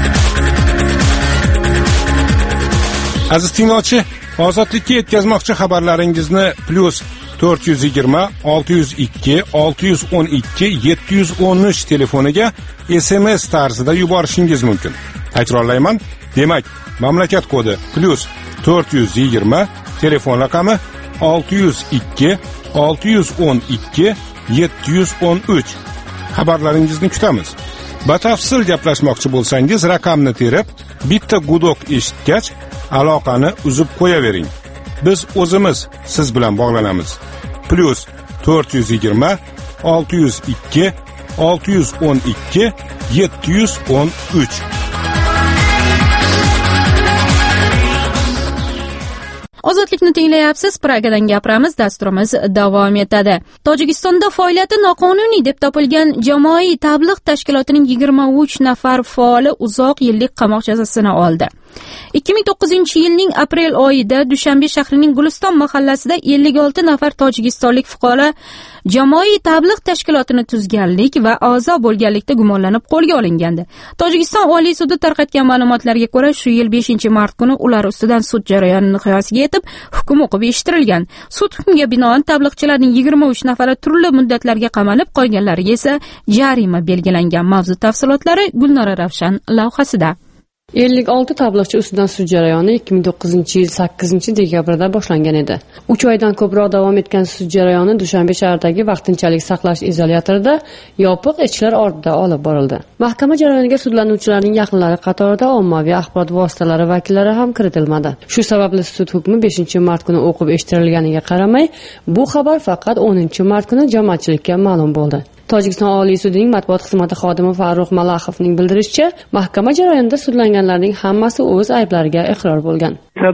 Aziz tinglovchi, ozodlikka yetkazmoqchi xabarlaringizni +420 602 612 713 telefoniga SMS tarzida yuborishingiz mumkin. Takrorlayman, demak, mamlakat kodi +420, telefon raqami 602 612 713. Xabarlaringizni kutamiz. Batafsil gaplashmoqchi bo'lsangiz, raqamni terib, bitta gudok eshitgach, aloqani uzib qo'yavering. Biz o'zimiz siz bilan bog'lanamiz. +420 602 612 713. Ozodlikni tinglayapsiz. Pragadan gapiramiz. Dasturimiz davom etadi. Tojikistonda faoliyati noqonuniy deb topilgan jamoaviy tabligh tashkilotining 23 nafar faoli uzoq yillik qamoq jazosini oldi. 2009-yilning aprel oyida Dushanbe shahrining Guliston mahallasida 56 nafar tojikistonlik fuqaro jamoaviy tabligh tashkilotini tuzganlik va a'zo bo'lganlikda gumonlanib qo'lga olingandi. Tojikiston Oliy sudi tarqatgan ma'lumotlarga ko'ra, shu yil 5-mart kuni ular ustidan sud jarayoni nihoyasiga yetib, hukm o'qib eshittirilgan. Sud hukmiga binoan tablig'chilarning 23 nafari turli muddatlarga qamalib, qolganlariga esa jarima belgilangan. Mavzu tafsilotlari Gulnora Ravshan lavhasida. 56 tablig'chi ustidan sud jarayoni 2009-yil 8-dekabrda boshlangan edi. 3 oydan ko'proq davom etgan sud jarayoni Dushanbe shahridagi vaqtinchalik saqlash izolyatorida yopiq eshiklar ortida olib borildi. Mahkama jarayoniga sudlanuvchilarning yaqinlari qatorida ommaviy axborot vositalari vakillari ham kiritilmadi. Shu sababli sud hukmi 5-mart kuni o'qib eshittirilganiga qaramay, bu xabar faqat 10-mart kuni jamoatchilikka ma'lum bo'ldi. Tojikiston Oliy sudining matbuot xizmati xodimi Farruh Malaxovning bildirishicha, mahkama jarayonida sudlanganlarning hammasi o'z ayblariga iqror bo'lgan.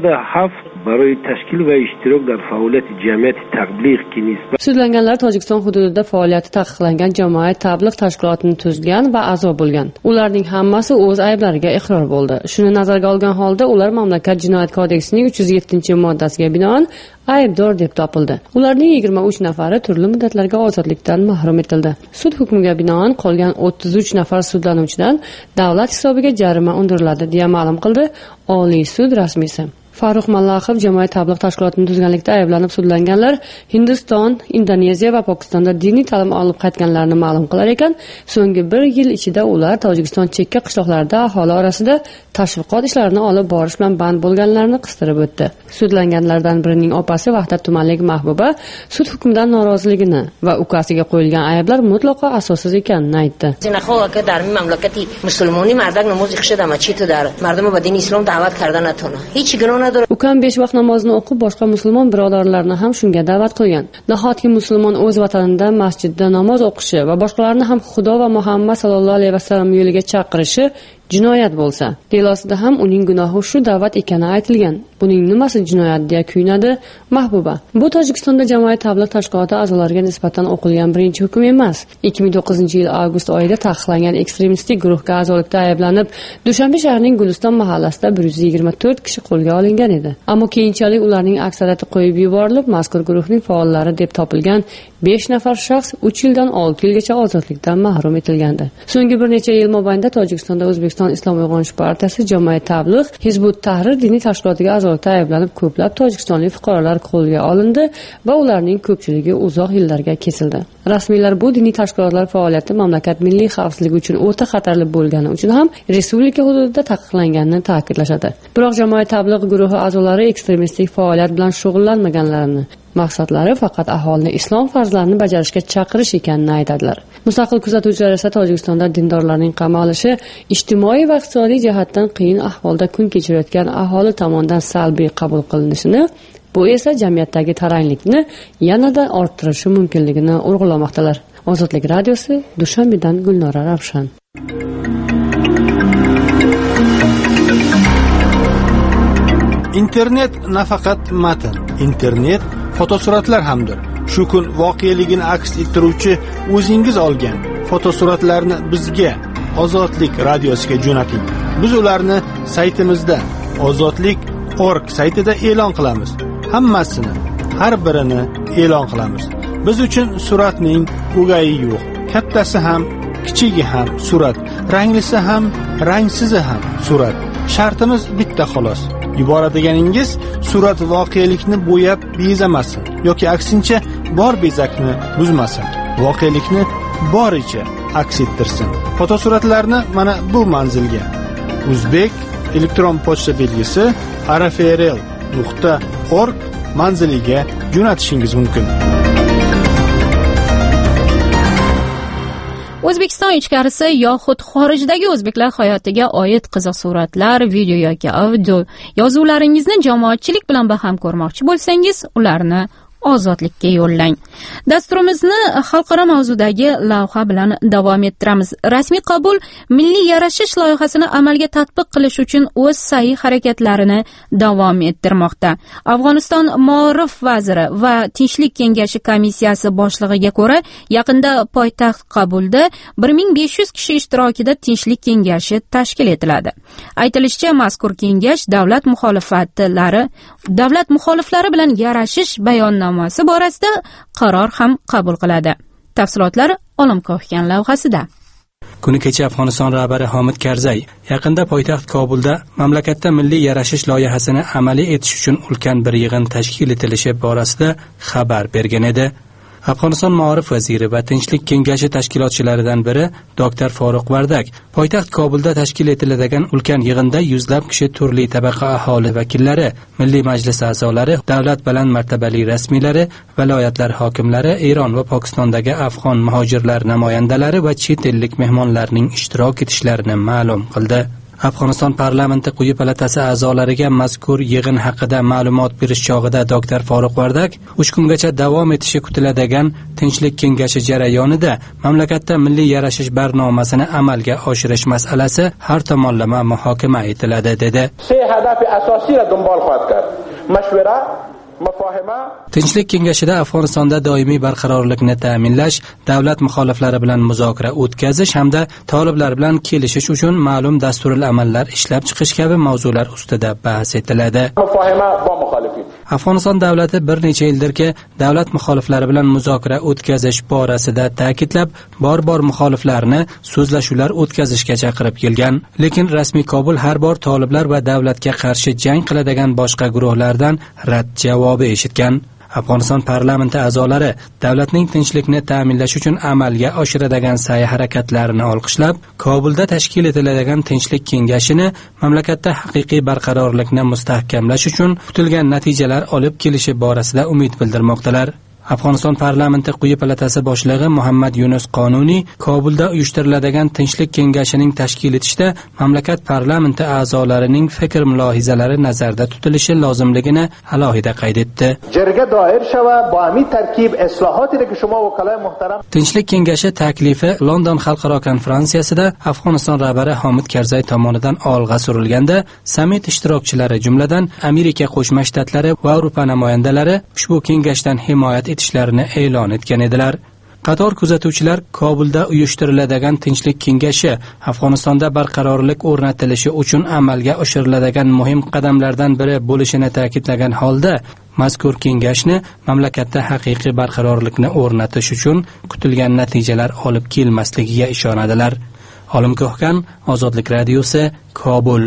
برای تشکیل و اشتراک در فعالیت جمعیت تبلیغ که نسبت sudlanganlar Tojikiston hududida faoliyati taqiqlangan jamoat tabligh tashkilotini tuzgan va a'zo bo'lgan. Ularning hammasi o'z ayblariga iqror bo'ldi. Shuni nazarga olgan holda ular mamlakat jinoyat kodeksining 307-moddasiga binoan aybdor deb topildi. Ularning 23 nafari turli muddatlarga ozodlikdan mahrum etildi. Sud hukmiga binoan qolgan 33 nafar sudlanuvchidan davlat hisobiga jarima undiriladi deya ma'lum qildi Oliy sud rasmiysi. Farruh Malaxov jamoat tabligh tashkilotini tuzganlikda ayblanib sudlanganlar Hindiston, Indoneziya va Pokistonda diniy ta'lim olib qaytganlarini ma'lum qilar ekan, so'nggi 1 yil ichida ular Tojikiston chekka qishloqlarida aholi orasida tashviqot ishlarini olib borish bilan band bo'lganlarni qistirib o'tdi. Sudlanganlardan birining opasi Vahdat tumanlik Mahbuba sud hukmidan noroziligini va ukasiga qo'yilgan ayblar mutlaqo asossiz ekanini aytdi. در مملکتی مسلمانی مردک نماز خشد اما چی تو داره مردم به دین اسلام دعوت کردن نتونه هیچ گناه نداره. Ukam 5 vaqt namozini o'qib, boshqa musulmon birodarlarni ham shunga da'vat qilgan. Nahotki musulmon o'z vatanida masjidda namoz o'qishi va boshqalarni ham Xudo va Muhammad sallallohu alayhi vasallam yo'liga chaqirishi jinoyat bo'lsa, delosida ham uning gunohi shu da'vat ekani aytilgan. Buning nimasi jinoyat deya kuyinadi Mahbuba. Bu Tojikistonda jamoat tabligh tashkiloti a'zolariga nisbatan o'qilgan birinchi hukm emas. 2009-yil avgust oyida taqiqlangan ekstremistik guruhga a'zolikda ayblanib, Dushanbe shahrining Guliston mahallasida 124 kishi qo'lga olingan edi. Ammo keyinchalik ularning aksariyati qo'yib yuborilib, mazkur guruhning faollari deb topilgan 5 nafar shaxs 3 yildan 6 yilgacha ozodlikdan mahrum etilgandi. So'nggi bir necha yil mobaynida Tojikistonda O'zbekiston Islom uyg'onish partiyasi jamoat tabligh Hizbut Tahrir diniy tashkilotiga a'zolikda ayblanib, ko'plab tojikistonlik fuqarolar qo'lga olindi va ularning ko'pchiligi uzoq yillarga kesildi. Rasmiylar bu diniy tashkilotlar faoliyati mamlakat milliy xavfsizligi uchun o'ta xatarli bo'lgani uchun ham respublika hududida taqiqlanganini ta'kidlashadi. Biroq jamoat tabligh guruhi a'zolari ekstremistik faoliyat bilan shug'ullanmaganlarini, maqsadlari faqat aholini islom farzlarini bajarishga chaqirish ekanini aytadilar. Mustaqil kuzatuvchilar esa Tojikistonda dindorlarning qamalishi ijtimoiy va iqtisodiy jihatdan qiyin ahvolda kun kechirayotgan aholi tomonidan salbiy qabul qilinishini, bu esa jamiyatdagi taranglikni yanada orttirishi mumkinligini urg'ulamoqdalar. Ozodlik radiosi, Dushanbedan Gulnora Ravshan. Internet nafaqat matn, internet fotosuratlar hamdir. Shu kun voqeligini aks ettiruvchi o'zingiz olgan fotosuratlarni bizga Ozodlik radiosiga jo'nating. Biz ularni saytimizda ozodlik.org saytida e'lon qilamiz. Hammasini, har birini e'lon qilamiz. Biz uchun suratning o'gayi yo'q. Kattasi ham, kichigi ham surat, ranglisi ham, rangsizi ham surat. Shartimiz bitta xolos. Yuboradiganingiz surat voqelikni bo'yab bezamasin yoki aksincha bor bezakni buzmasin. Voqelikni boricha aks ettirsin. Fotosuratlarni mana bu manzilga Uzbek elektron pochta belgisi rfrl.org manziliga jo'natishingiz mumkin. O'zbekiston ichkarisi yoxud xorijdagi o'zbeklar hayotiga oid qiziq suratlar, video yoki audio yozuvlaringizni jamoatchilik bilan baham ko'rmoqchi bo'lsangiz, ularni Ozodlikka yo'llang. Dasturimizni xalqaro mavzudagi lavha bilan davom ettiramiz. Rasmiy qabul milliy yarashish loyihasini amalga tatbiq qilish uchun o'z sa'y harakatlarini davom ettirmoqda. Afg'oniston Maorif vaziri va Tinchlik kengashi komissiyasi boshlig'iga ko'ra, yaqinda poytaxt Qabulda 1500 kishi ishtirokida Tinchlik kengashi tashkil etiladi. Aytilishicha, mazkur kengash davlat muxoliflari bilan yarashish bayonnomasi borasida qaror ham qabul qiladi. Tafsilotlar Olimkohgan lavhasida. Kuni kecha Afg'oniston rahbari Hamid Karzay yaqinda poytaxt Kobulda mamlakatda milliy yarashish loyihasini amaliy etish uchun ulkan bir yig'in tashkil etilishi borasida xabar bergan edi. Afg'oniston Maorif vaziri va Tinchlik kengashi tashkilotchilaridan biri Dr. Foruq Vardak poytaxt Kobulda tashkil etiladigan ulkan yig'inda yuzlab kishi turli tabaqa aholi vakillari, Milliy Majlis a'zolari, davlat baland martabali rasmiylari, viloyatlar hokimlari, Eron va Pokistondagi afg'on muhojirlar namoyandalari va chet ellik mehmonlarning ishtirok etishlarini ma'lum qildi. Afg'oniston parlamenti quyi palatasi a'zolariga mazkur yig'in haqida ma'lumot berish chog'ida Dr. Foruq Vardak 3 kungacha davom etishi kutiladigan Tinchlik kengashi jarayonida mamlakatda milliy yarashish barnomasini amalga oshirish masalasi har tomonlama muhokama etiladi dedi. Tinchlik kengashida Afg'onistonda doimiy barqarorlikni ta'minlash, davlat muxoliflari bilan muzokara o'tkazish hamda toliblar bilan kelishish uchun ma'lum dasturul amallar ishlab chiqish kabi mavzular ustida bahs etiladi. Afg'oniston davlati bir necha yildirki davlat muxoliflari bilan muzokara o'tkazish borasida ta'kidlab, bor muxoliflarni so'zlashuvlar o'tkazishga chaqirib kelgan. Lekin rasmiy Kobul har bor toliblar va davlatga qarshi jang qiladigan boshqa guruhlardan rad javobi eshitgan. Afg'oniston parlamenti a'zolari davlatning tinchlikni ta'minlash uchun amalga oshiradigan sa'y harakatlarini olqishlab, Kobulda tashkil etiladigan Tinchlik kengashini mamlakatda haqiqiy barqarorlikni mustahkamlash uchun kutilgan natijalar olib kelishi borasida umid bildirmoqdalar. Afg'oniston parlamenti quyi palatasi boshlig'i Muhammad Yunus Qonuniy Kobulda uyushtiriladigan Tinchlik kengashining tashkil etishda mamlakat parlamenti a'zolarining fikr mulohazalari nazarda tutilishi lozimligini alohida qayd etdi. Tinchlik kengashi taklifi London xalqaro konferensiyasida Afg'oniston rahbari Hamid Karzay tomonidan olg'a surilganda, sammit ishtirokchilari jumladan Amerika Qo'shma Shtatlari va Yevropa namoyandalari ushbu kengashdan himoyat etishlarini e'lon etgan edilar. Qator kuzatuvchilar Kobulda uyushtiriladigan Tinchlik kengashi Afg'onistonda barqarorlik o'rnatilishi uchun amalga oshiriladigan muhim qadamlardan biri bo'lishini ta'kidlagan holda, mazkur kengashni mamlakatda haqiqiy barqarorlikni o'rnatish uchun kutilgan natijalar olib kelmasligiga ishonadilar. Olimkohgan, Ozodlik radiosi, Kobul.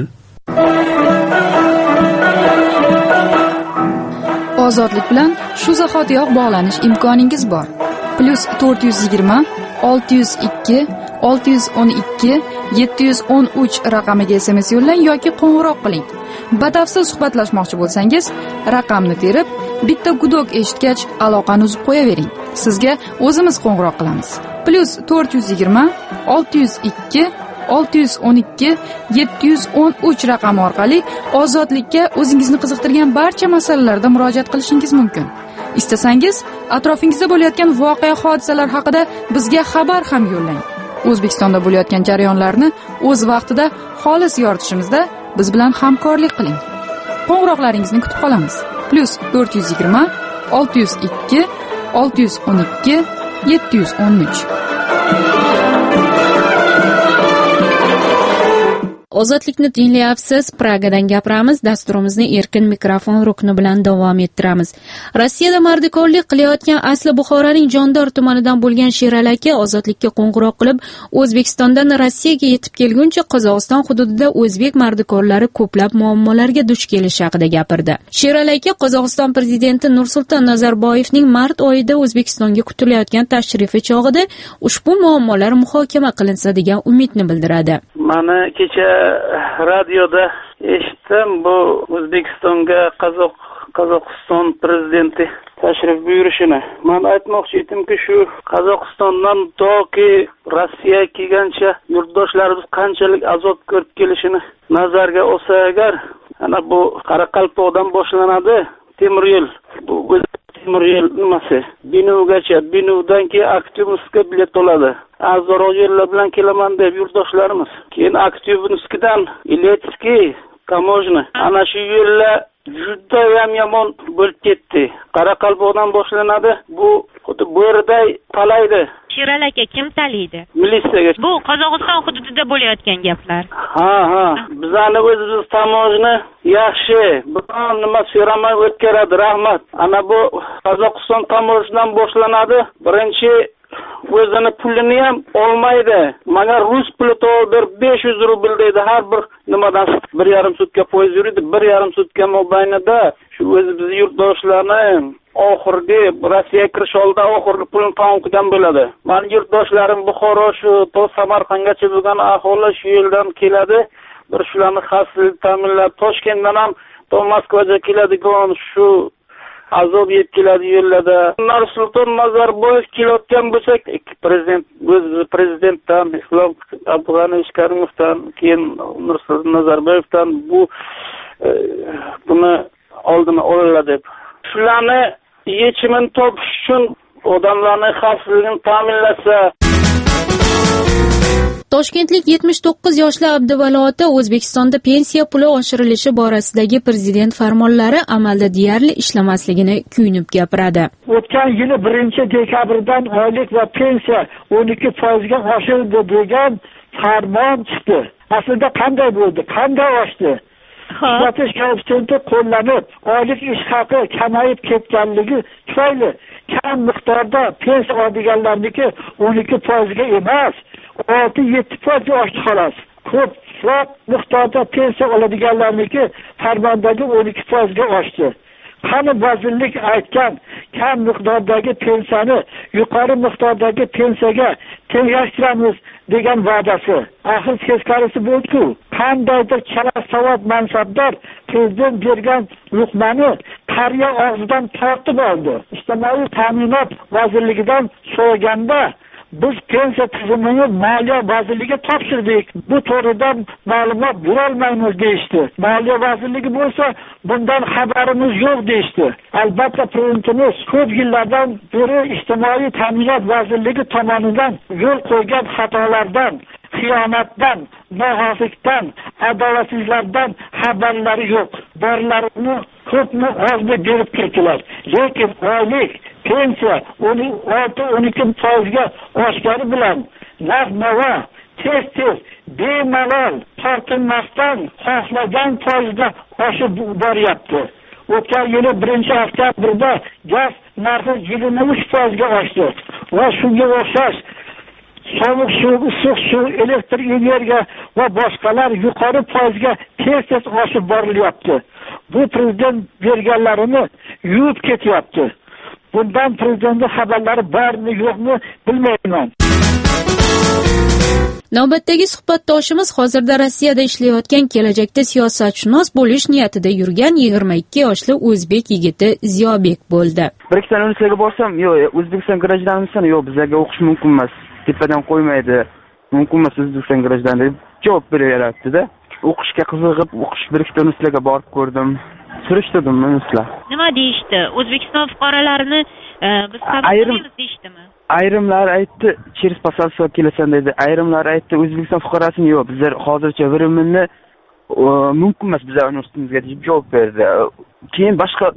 Ozodlik bilan shu zahotiyoq bog'lanish imkoningiz bor. +420 602 612 713 raqamiga SMS yo'llang yoki qo'ng'iroq qiling. Batafsil suhbatlashmoqchi bo'lsangiz, raqamni terib, bitta gudok eshitgach aloqani uzib qo'yavering. Sizga o'zimiz qo'ng'iroq qilamiz. +420 602 612 713 raqami orqali Ozodlikka o'zingizni qiziqtirgan barcha masalalarda murojaat qilishingiz mumkin. Istasangiz, atrofingizda bo'layotgan voqea hodisalar haqida bizga xabar ham yo'llang. O'zbekistonda bo'layotgan jarayonlarni o'z vaqtida xolis yoritishimizda biz bilan hamkorlik qiling. Qo'ng'iroqlaringizni kutib qolamiz. +420 602 612 713. Ozodlikni tinglayapsiz. Pragadan gapiramiz. Dasturimizni erkin mikrofon rukni bilan davom ettiramiz. Rossiyada mardikorlik qilayotgan asli Buxoroning Jondor tumanidan bo'lgan Sherali aka Ozodlikka qo'ng'iroq qilib, O'zbekistondan Rossiyaga yetib kelguncha Qozog'iston hududida o'zbek mardikorlari ko'plab muammolarga duch kelishi haqida gapirdi. Sherali aka Qozog'iston prezidenti Nursulton Nazarboyevning mart oyida O'zbekistonga kutilayotgan tashrifi chog'ida ushbu muammolar muhokama qilinsa degan umidni bildiradi. Mana kecha radioda eshitdim, bu O'zbekistonga Qozog'iston prezidenti tashrif buyurishini. Men aytmoqchi edimki, shu Qozog'istondan toki Rossiyaga kelgancha yurtdoshlarimiz qanchalik azob ko'rib kelishini nazarga olsa agar, ana bu Qoraqalpoqdan boshlanadi temir yo'l. Bu temir yo'l nimasi? Binugacha, Binudan keyin Aktyubskka bilet oladi. Azroq yo'llar bilan kelaman deb yurtdoshlarimiz. Keyin Aktyubskdan Iletskiy, Kamojni. Ana shu yo'llar juda ham yomon bo'lib ketdi. Qoraqalpoqdan boshlanadi. Bu xuddi bo'riday talaydi. Sherali aka kim talaydi? Militsiyaga. Bu Qozog'iston hududida bo'layotgan gaplar. Ha. Bizani o'zimiz tamojni yaxshi. Biron nima so'ramay o'tkazadi. Rahmat. Ana bu Qozog'iston tamojdan boshlanadi. Birinchi o'zini pulini ham olmaydi. Mana rus puli to'g'ri 500 rubl deydi har bir nimadan 1,5 sutka poyez yuradi. 1,5 sutka mobaynida shu o'zimiz yurtdoshlarni oxirgi Rossiyaga kirish oldida oxirgi pulni tamom qilgan bo'ladi. Meni yurtdoshlarim Buxoro shu to Samarqandgacha bo'lgan aholi shu yo'ldan keladi. Bir shularni xavfsizlik ta'minlab Toshkentdan ham to Moskvaga keladigan shu azob yetib keladi yo'llarda. Nursulton Nazarboyev kelayotgan bo'lsak, prezidentdan Islom Abdug'aniyevich Karimovdan keyin Nursulton Nazarboyevdan buni oldini oladi deb. Shularni yechimini topish uchun odamlarning xavfsizligini ta'minlasa. Toshkentlik 79 yoshli Abduvali ota O'zbekistonda pensiya puli oshirilishi borasidagi prezident farmonlari amalda deyarli ishlamasligini kuyunib gapiradi. O'tgan yili 1-dekabrdan oylik va pensiya 12% ga oshirildi degan farmon chiqdi. Aslida qanday bo'ldi? Qanday oshdi? Ishlatish koeffitsiyenti qo'llanib, oylik ish haqi kamayib ketganligi tufayli kam miqdorda pensiya olganlarniki 12% ga emas, 6-7% oshdi xolos. Ko'proq miqdorda pensiya oladiganlarniki farmondagi 12% ga oshdi. Qani vazirlik aytgan kam miqdordagi pensiyani yuqori miqdordagi pensiyaga tenglashtiramiz degan va'dasi. Axir teskarisi bo'ldi-ku. Qandaydir chala savod mansabdor prezident bergan luqmani qariya og'zidan tortib oldi. Ijtimoiy ta'minot vazirligidan so'raganda biz pensiya tizimini Moliya vazirligiga topshirdik. Bu to'g'ridan ma'lumot berolmaymiz deyishdi. Moliya vazirligi bo'lsa bundan xabarimiz yo'q deyishdi. Albatta prezidentimiz ko'p yillardan beri ijtimoiy ta'minot vazirligi tomonidan yo'l qo'ygan xatolardan, xiyonatdan, nohaqlikdan, adolatsizlikdan xabarlari yo'q. Borlarini ko'pni ozmi berib ketdilar. Lekin oylik pensiya 6-12% ga oshgani bilan narx-navo tez bemalol tortinmasdan xohlagan foizda oshib boryapti. O'tgan yili 1-oktabrda gaz narxi 23% ga oshdi va shunga o'xshash sovuq suv, issiq suv, elektr energiya va boshqalar yuqori foizga tez oshib borilyapti. Bu prezident berganlarini yuvib ketyapti. Bundan prezidentning xabarlari bormi yo'qmi bilmayman. Navbatdagi suhbatdoshimiz hozirda Rossiyada ishlayotgan, kelajakda siyosatshunos bo'lish niyatida yurgan 22 yoshli o'zbek yigiti Ziyobek bo'ldi. Bir ikkita universitetga borsam, yo'q, O'zbekiston grajdanimisan, yo'q, bizlarga o'qish mumkin emas. Tepadan qo'ymaydi. Mumkin emas O'zbekiston grajdan deb javob beraveradi-da. O'qishga qiziqib, bir ikkita universitetga borib ko'rdim. Surishtirdim sizlar. Nima deyishdi? O'zbekiston fuqarolarini biz qabul deyishdimi? Ayrimlar aytdi, через посольство kelasan dedi. Ayrimlar aytdi, O'zbekiston fuqarosini yo'q, bizlar hozircha birimini mumkin emas bizlar universitetimizga deb javob berdi. Keyin boshqa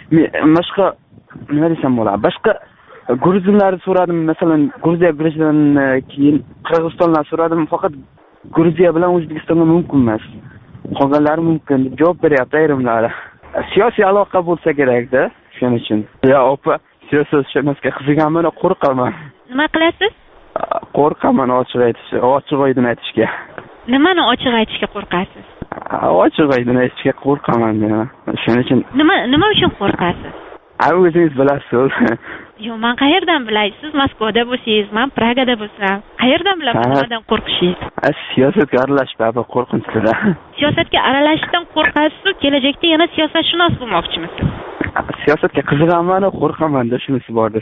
nima desam bo'ladi? Boshqa gruzinlarni so'radim, masalan, Gruziya grajdan keyin Qirg'izistondan so'radim, faqat Gruziya bilan O'zbekistonga mumkin emas. Qolganlari mumkin deb javob beryapti ayrimlari. Siyosiy aloqa bo'lsa kerak-da, shuning uchun. Ya opa, siyosiy ishlasga qiziqaman, qo'rqaman. Nima qilasiz? Qo'rqaman ochiq oydin aytishga. Nimani ochiq aytishga qo'rqasiz? Ochiq oydin aytishga qo'rqaman men. Shuning uchun. Nima uchun qo'rqasiz? O'zingiz bilasiz. Yo'q, men qayerdan bilay? Siz Moskvada bo'lsangiz, men Pragada bo'lsam, qayerdan bilaman nimadan qo'rqishingiz? Siyosatga aralashib, qo'rqinchlida. Siyosatga aralashishdan qo'rqasiz, kelajakda yana siyosatshunos bo'lmoqchimisiz? Siyosatga qiziqaman, qo'rqaman-da, shunisi bordir.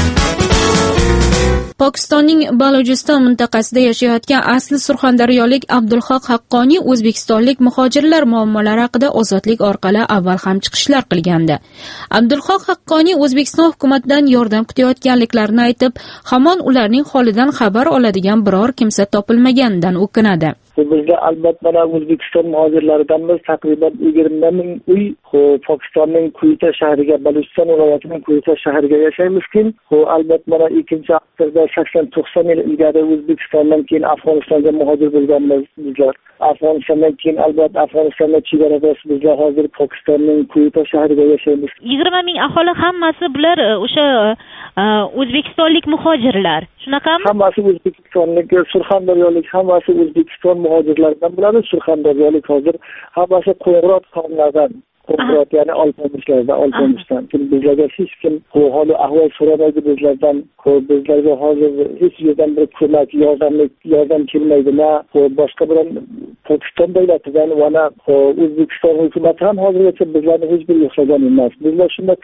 Pokistonning Balojiston mintaqasida yashayotgan asli surxondaryolik Abdulhaq Haqqoniy o'zbekistonlik muhojirlar muammolari haqida ozodlik orqali avval ham chiqishlar qilgandi. Abdulhaq Haqqoniy O'zbekiston hukumatidan yordam kutayotganliklarini aytib, hamon ularning holidan xabar oladigan biror kimsa topilmaganidan o'kinadi. Bizga albatta mana O'zbekiston muhojirlaridanmiz, taqriban 20 ming uy Pokistonning Quetta shahriga, Balojiston viloyatining Quetta shahriga yashaymizkin. Albatta mana ikkinchi asrda 80-90 yil ilgari O'zbekistondan keyin Afg'onistonga muhojir bo'lganmiz bizlar. Afg'onistondan keyin albatta Afg'onistonda chegarada bizlar hozir Pokistonning Quetta shahrida yashaymiz. 20 ming aholi hammasi bular o'sha o'zbekistonlik muhojirlar. Shunaqami? Hammasi o'zbekistonlik, surxondaryolik, hammasi O'zbekiston muhojirlaridan bo'ladi. Surxondaryolik hozir hammasi Qo'ng'irot qavmlaridan. Qo'ng'irot ya'ni Olpomiston. Bizlarga hech kim holi ahvol so'ramaydi bizlardan. Bizlarga hozir hech yerdan bir ko'mak, yordam kelmaydi. Na boshqa bilan Pokiston davlatidan va na O'zbekiston hukumati ham hozirgacha bizlarni hech bir yo'qlagan emas. Bizlar shunday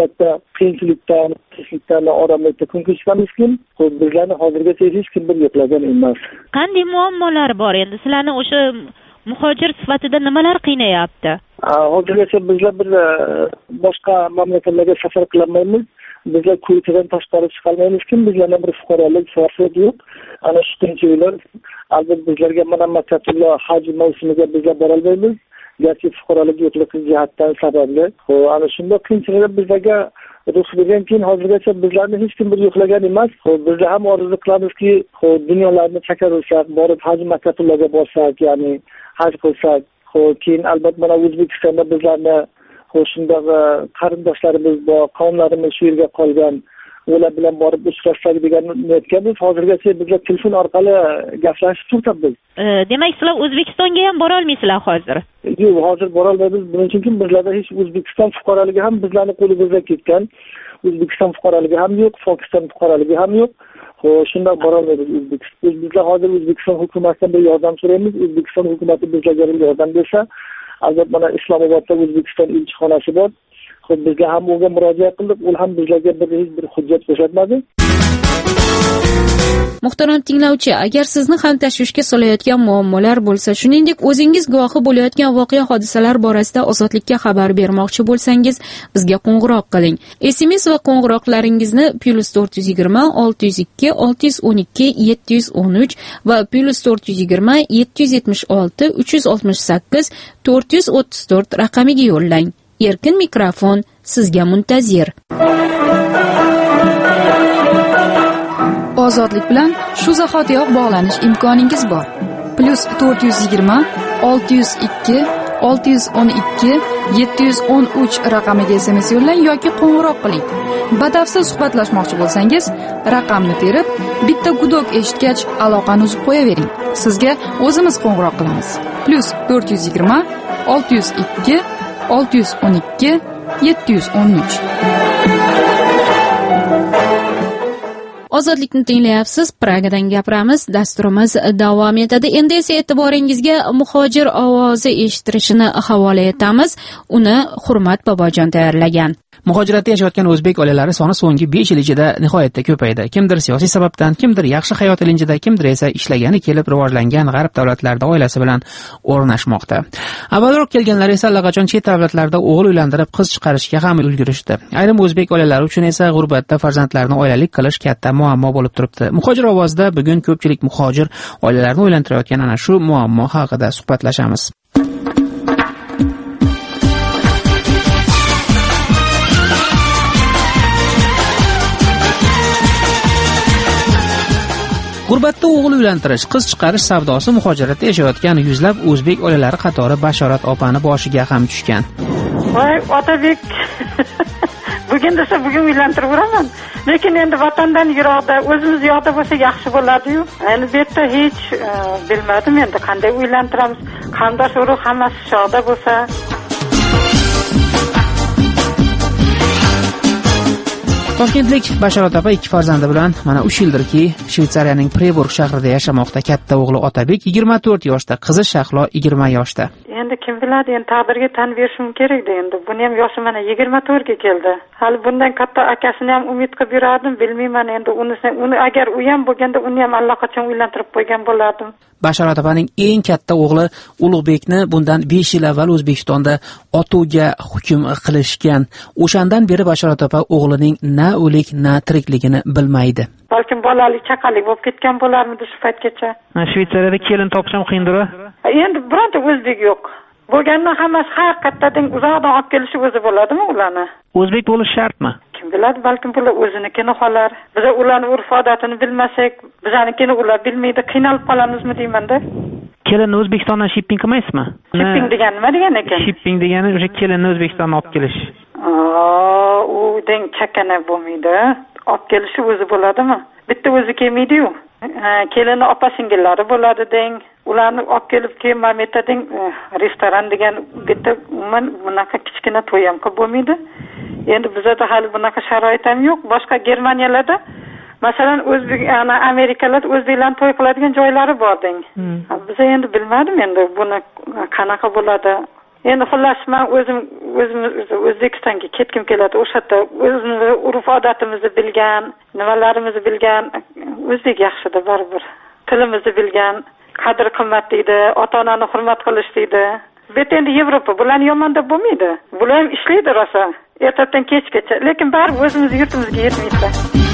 qiyinchilikdan, oromlikda kun kechirganmizkin, bizlarni hozirgacha hech kim bir yo'qlagan emas. Qanday muammolar bor endi? Sizlarni o'sha muhojir sifatida nimalar qiynayapti? Hozirgacha bizlar bir boshqa mamlakatlarga safar qilmaymiz. Bizlar Quettadan tashqari chiqolmaymizkin, bizlarning bir fuqarolik siyosati yo'q. Ana shu qiyinchiliklar albatta bizlarga mana Makkatul haj mavsumiga bizlar bora olmaymiz. Garchi fuqarolik yo'qligi jihatdan sababli. Ana shunday qiyinchiliklar bizlarga duch kelgan keyin hozirgacha bizlarni hech kim bir yo'qlagan emas. Bizlar ham orzu qilamizki, dunyolarni chakarsak, borib haj Makkatullohga borsak, ya'ni haj qilsak, keyin albatta mana O'zbekistonda bizlarni shunday qarindoshlarimiz bor, qavmlarimiz shu yerga qolgan, ular bilan borib uchrashsak degan niyatdamiz. Hozirgacha bizlar telefon orqali gaplashib turibmiz. Demak, sizlar O'zbekistonga ham bora olmaysizlar hozir? Yo'q, hozir bora olmaymiz. Buning uchun bizlarda hech O'zbekiston fuqaroligi ham bizlarning qo'limizdan ketgan. O'zbekiston fuqaroligi ham yo'q, Pokiston fuqaroligi ham yo'q. Shunday bora olmaymiz O'zbekiston. Bizlar hozir O'zbekiston hukumatidan bir yordam so'raymiz. O'zbekiston hukumati bizlarga yordam bersa, albatta mana Islomobodda O'zbekiston elchixonasi bor. Bizga ham unga murojaat qildik, u ham bizlarga hech bir hujjat ko'rsatmadi. Muhtaram tinglovchi, agar sizni ham tashvishga solayotgan muammolar bo'lsa, shuningdek o'zingiz guvohi bo'layotgan voqea hodisalar borasida ozodlikka xabar bermoqchi bo'lsangiz, bizga qo'ng'iroq qiling. SMS va qo'ng'iroqlaringizni +420 602 612 713 va +420 776 368 434 raqamiga yo'llang. Erkin mikrofon sizga muntazir. Ozodlik bilan shu zahotiyoq bog'lanish imkoningiz bor. +420 602 612 713 raqamiga SMS yo'llang yoki qo'ng'iroq qiling. Batafsil suhbatlashmoqchi bo'lsangiz, raqamni terib, bitta gudok eshitgach aloqani uzib qo'yavering. Sizga o'zimiz qo'ng'iroq qilamiz. +420 602 612 713. Ozodlikni tinglayapsiz. Pragadan gapiramiz. Dasturimiz davom etadi. Endi esa e'tiboringizga muhojir ovozi eshittirishini havola etamiz. Uni Hurmat Bobojon tayyorlagan. Muhojiratda yashayotgan o'zbek oilalari soni so'nggi 5 yil ichida nihoyatda ko'paydi. Kimdir siyosiy sababdan, kimdir yaxshi hayot ilinjida, kimdir esa ishlagani kelib rivojlangan g'arb davlatlarida oilasi bilan o'rnashmoqda. Avvalroq kelganlar esa allaqachon chet davlatlarda o'g'il uylantirib, qiz chiqarishga ham ulgurishdi. Ayrim o'zbek oilalari uchun esa g'urbatda farzandlarni oilalik qilish katta muammo bo'lib turibdi. Muhojir ovozida bugun ko'pchilik muhojir oilalarni o'ylantirayotgan ana shu muammo haqida suhbatlashamiz. G'urbatda o'g'il uylantirish, qiz chiqarish savdosi muhojiratda yashayotgan yuzlab o'zbek oilalari qatori Bashorat opani boshiga ham tushgan. Voy, Otabek. Bugun desa bugun uylantirib uraman. Lekin endi vatandan yiroqda, o'zimiz yoqda bo'lsa yaxshi bo'ladi-yu. Endi bu yerda hech bilmadim endi qanday uylantiramiz. Qarindosh urug' hammasi shoqda bo'lsa. Toshkentlik Bashorat opa 2 farzandi bilan mana 3 yildirki Shveysariyaning Preburg shahrida yashamoqda. Katta o'g'li Otabek 24 yoshda, qizi Shahlo 20 yoshda. endi kim biladi, endi taqdirga tan berishim kerak endi. Buni ham yoshi mana 24 ga keldi. Hali bundan katta akasini ham umid qilib yuradim, bilmayman endi uni agar u ham bo'lganda uni ham allaqachon uylantirib qo'ygan bo'lardim. Bashorat opaning eng katta o'g'li Ulug'bekni bundan 5 yil avval O'zbekistonda otuvga hukm qilishgan. O'shandan beri Bashorat opa o'g'lining na o'lik, na tirikligini bilmaydi. Balkim bolalik, chaqalik bo'lib ketgan bo'larmidi shu paytgacha. Shvetsariyada kelin topishim qiyindir. Endi bironta o'zbek yo'q. Bo'lgandan hammasi har qayerdan uzoqdan olib kelishi o'zi bo'ladimi ularni? O'zbek bo'lish shartmi? Kim biladi, balkim bular o'zinikini xohlar. Biz ularning urf-odatini bilmasak, bizanikini ular bilmaydi, qiynalib qolamizmi deyman-da. Kelinni O'zbekistondan shipping qilmaysizmi? Shipping degani nima degan ekan? Shipping degani o'sha kelinni O'zbekistondan olib kelish. U deng chakana bo'lmaydi. Olib kelishi o'zi bo'ladimi? Bitta o'zi kelmaydi-yu. Kelinni opa-singillari bo'ladi deng. Ularni olib kelib mameta deng, restoran degan bitta umuman bunaqa kichkina to'y ham qilib bo'lmaydi. Endi bizda hali bunaqa sharoit ham yo'q. Boshqa Germaniyalarda masalan Amerikalarda o'zbeklarni to'y qiladigan joylari bor deng. Biz endi bilmadim endi buni qanaqa bo'ladi. Endi xullas men o'zim O'zbekistonga ketkim keladi. O'sha yerda o'zimiz urf-odatimizni bilgan, nimalarimizni bilgan o'zbek yaxshida baribir. Tilimizni bilgan, qadr-qimmat deydi, ota-onani hurmat qilish deydi. Bet endi Yevropa bularni yomon deb bo'lmaydi. Bular ham ishlaydi rosa. Ertadan kechgacha, lekin baribir o'zimiz yurtimizga yetmaydi.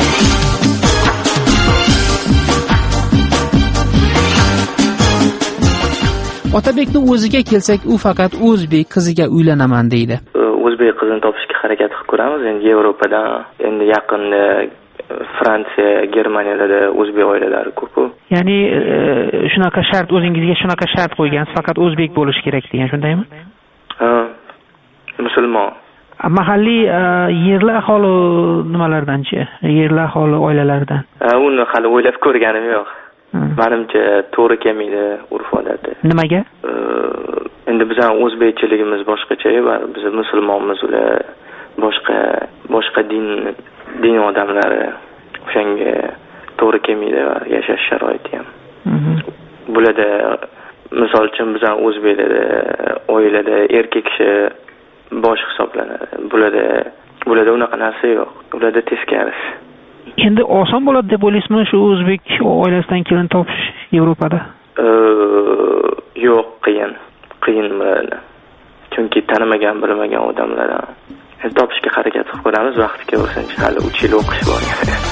Otabekni o'ziga kelsak, u faqat o'zbek qiziga uylanaman deydi. O'zbek qizini topishga harakat qilib ko'ramiz. Endi Yevropadan, endi yaqinda Fransiya, Germaniyada o'zbek oilalari ko'p-ku. Ya'ni shunaqa shart, o'zingizga shunaqa shart qo'ygansiz, faqat o'zbek bo'lish kerak degan, shundaymi? Musulmon. Mahalliy yerli aholi nimalardanchi? Yerli aholi oilalaridan. Uni hali o'ylab ko'rganim yo'q. Menimcha to'g'ri kelmaydi urf-odati. Nimaga? Endi bizning o'zbekchiligimiz boshqacha-yu, biz musulmonmiz, ular boshqa din odamlari. O'shanga to'g'ri kelmaydi va yashash sharoiti ham. Bularda misol uchun bizning o'zbeklarda oilada erkak kishi bosh hisoblanadi. Bularda unaqa narsa yo'q. Ularda teskarisi. Endi oson bo'ladi deb o'ylaysizmi shu o'zbek oilasidan kelin topish Yevropada? Yo'q, qiyin bo'ladi. Chunki tanimagan, bilmagan odamlardan topishga harakat qilib ko'ramiz, vaqti kelsa, hali 3 yil o'qish bor.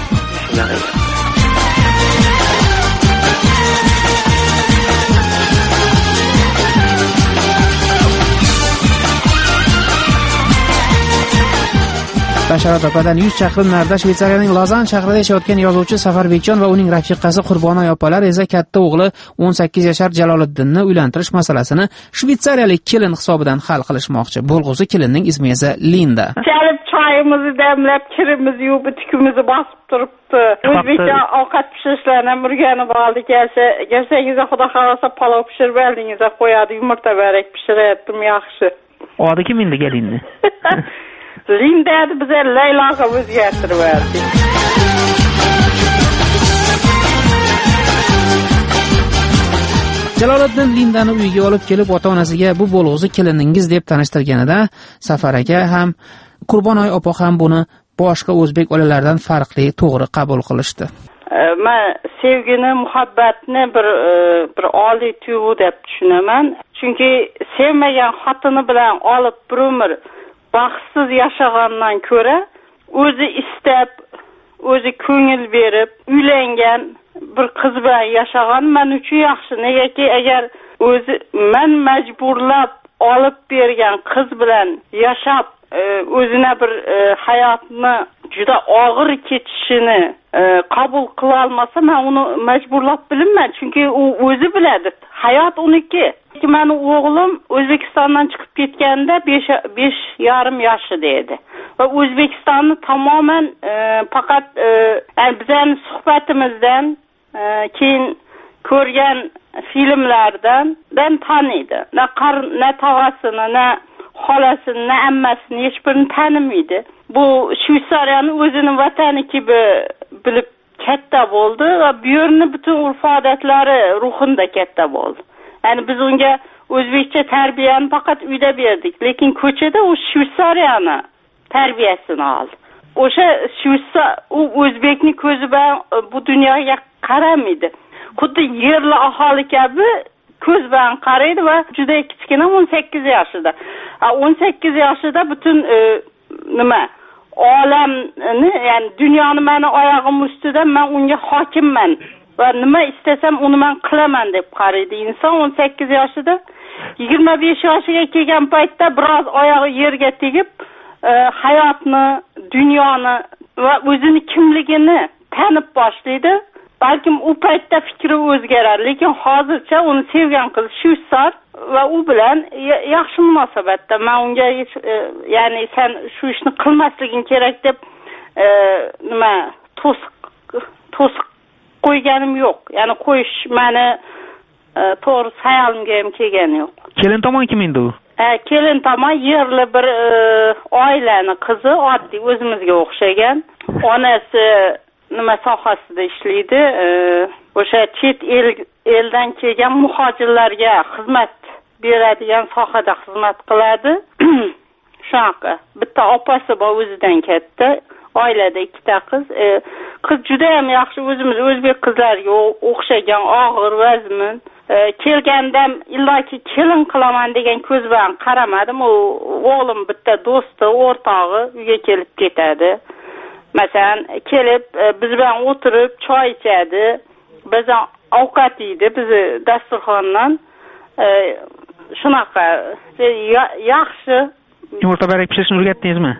Bashorat opadan 100 chaqirim narida Shvetsariyaning Lozan shahrida yashayotgan yozuvchi Safarbekjon va uning rafiqasi Qurbonay opalar esa katta o'g'li 18 yashar Jaloliddinni uylantirish masalasini shvetsariyalik kelin hisobidan hal qilishmoqchi. Bo'lg'usi kelinning ismi esa Linda. Kelib choyimizni damlab, kirimizni yuvib, tikimizni bosib turibdi. O'zbekcha ovqat pishirishlarni ham o'rganib oldi. Kelsangiz xudo xolasa palov pishirib oldingiz, qo'yadi, yumurta barak pishirayaptim yaxshi. Odi kim endi Galinni? Lindani biz Layloga o'zgartirib berdik. Jaloliddin Lindani uyiga olib kelib ota-onasiga bu bo'lg'usi keliningiz deb tanishtirganida Safar aka ham, Qurbonay opa ham buni boshqa o'zbek oilalaridan farqli to'g'ri qabul qilishdi. Men sevgini, muhabbatni bir oliy tuyg'u deb tushunaman. Chunki sevmagan xotini bilan olib bir umr baxtsiz yashagandan ko'ra, o'zi istab, o'zi ko'ngil berib, uylangan bir qiz bilan yashagan men uchun yaxshi. Negaki agar o'zi men majburlab olib bergan qiz bilan yashab, o'zina bir hayotni juda og'ir kechishini qabul qila olmasa, men uni majburlab bilmayman. Chunki u o'zi biladi. Hayot uniki. Meni o'g'lim O'zbekistondan chiqib ketganda 5,5 yoshida edi. Va O'zbekistonni tamoman faqat bizning suhbatimizdan keyin ko'rgan filmlardan taniydi. Na tog'asini, na xolasini, na ammasini hech birini tanimaydi. Bu Shvetsariyani o'zining vatani gibi bilib katta bo'ldi va bu yerni butun urf-odatlari ruhunda katta bo'ldi. Yani biz unga o'zbekcha tarbiyani faqat uyda berdik, lekin ko'chada u Shveysariyani tarbiyasini oldi. O'sha u o'zbekning ko'zi bilan bu dunyoga qaramaydi. Xuddi yerli aholi kabi ko'z bilan qaraydi va juda kichkina 18 yoshida. 18 yoshida butun olamni, ya'ni dunyoni meni oyog'im ustida, men unga hokimman va nima istasam uni men qilaman deb qaraydi. Inson 18 yoshida 25 yoshiga kelgan paytda biroz oyog'i yerga tegib, hayotni, dunyoni va o'zini kimligini tanib boshlaydi. Balkim u paytda fikri o'zgarar, lekin hozircha uni sevgan qiz Shveysar va u bilan yaxshi munosabatda. Men unga ya'ni sen shu ishni qilmasliging kerak deb to'siq qo'yganim yo'q. Ya'ni qo'yish meni to'g'ri hayolimga ham kelgani yo'q. Kelin tomon kim endi u? Kelin tomon yerli bir oilani qizi, oddiy o'zimizga o'xshagan. Onasi sohasida ishlaydi. O'sha chet eldan kelgan muhojirlarga xizmat beradigan sohada xizmat qiladi. Shunaqa. Bitta opasi bor o'zidan katta. Oilada ikkita qiz. Qiz juda ham yaxshi, o'zimiz o'zbek qizlariga o'xshagan, og'ir, vazmin. Kelganda illoki kelin qilaman degan ko'z bilan qaramadim. O'g'lim bitta do'sti, o'rtog'i uyga kelib ketadi. Masalan, kelib biz bilan o'tirib choy ichadi, bizdan ovqat yeydi, bizni dasturxondan. Shunaqa yaxshi. Yumurta barak pishirishni o'rgatdingizmi?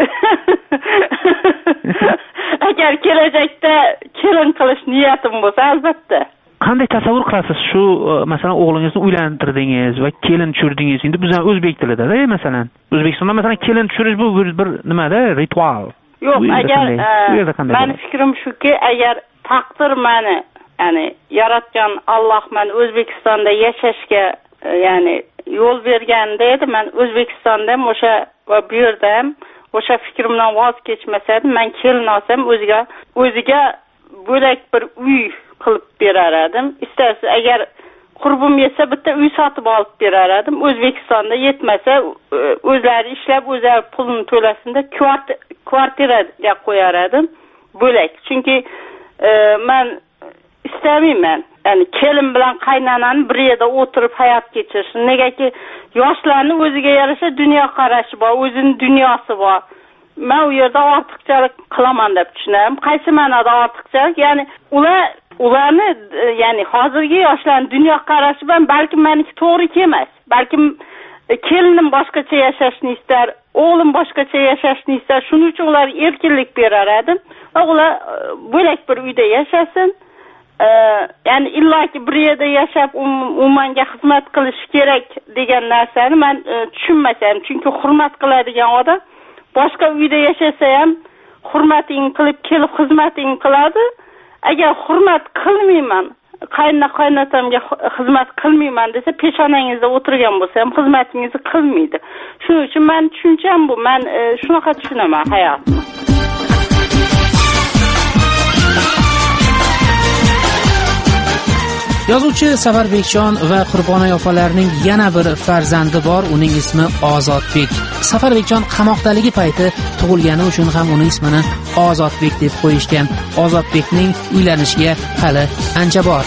Agar kelajakda kelin qilish niyatim bo'lsa, albatta. Qanday tasavvur qilasiz shu, masalan, o'g'lingizni uylantirdingiz va kelin tushirdingiz? Endi bizlar o'zbek tilida-da, masalan, O'zbekistonda masalan kelin tushirish bu bir nimada, ritual. Yo'q, agar meni fikrim shuki, agar taqdir meni, ya'ni yaratgan Alloh meni O'zbekistonda yashashga, ya'ni yo'l berganda edi, men O'zbekistonda ham o'sha va bu yerda ham o'sha fikrimdan voz kechmasam, men kelin olsam o'ziga bo'lak bir uy qilib berar edim. Istarsa agar qurbim yetsa bitta uy sotib olib berar edim. O'zbekistonda yetmasa o'zlari ishlab o'zlari pulini to'lasinda kvartiraga qo'yar edim. Bo'lak. Chunki men istamayman. Ya'ni kelin bilan qaynonani bir yerda o'tirib hayot kechirishni. Negaki yoshlarning o'ziga yarasha dunyo qarashi bor, o'zining dunyosi bor. Men u yerda ortiqchalik qilaman deb tushunaman. Qaysi ma'noda ortiqchalik? Ya'ni ularni, ya'ni hozirgi yoshlarning dunyo qarashi bilan balki meniki to'g'ri kelmas. Balki kelinim boshqacha yashashni istar, o'g'lim boshqacha yashashni istar. Shuning uchun ularga erkinlik berar edim. Va ular bo'lak bir uyda yashasin. Ya'ni illoki bir yerda yashab umanga xizmat qilish kerak degan narsani men tushunmasam. Chunki hurmat qiladigan odam boshqa uyda yashasa ham hurmating qilib kelib xizmating qiladi. Agar hurmat qilmayman, qaynotamga xizmat qilmayman desa, peshonangizda o'tirgan bo'lsa ham xizmatingizni qilmaydi. Shuning uchun men tushuncham bu. Men shunaqa tushunaman hayotni. Yozuvchi Safar Bekjon va Qurbonay opalarning yana bir farzandi bor, uning ismi Ozodbek. Safar Bekjon qamoqdaligi payti tug'ilgani uchun ham uning ismini Ozodbek deb qo'yishgan. Ozodbekning uylanishiga hali ancha bor.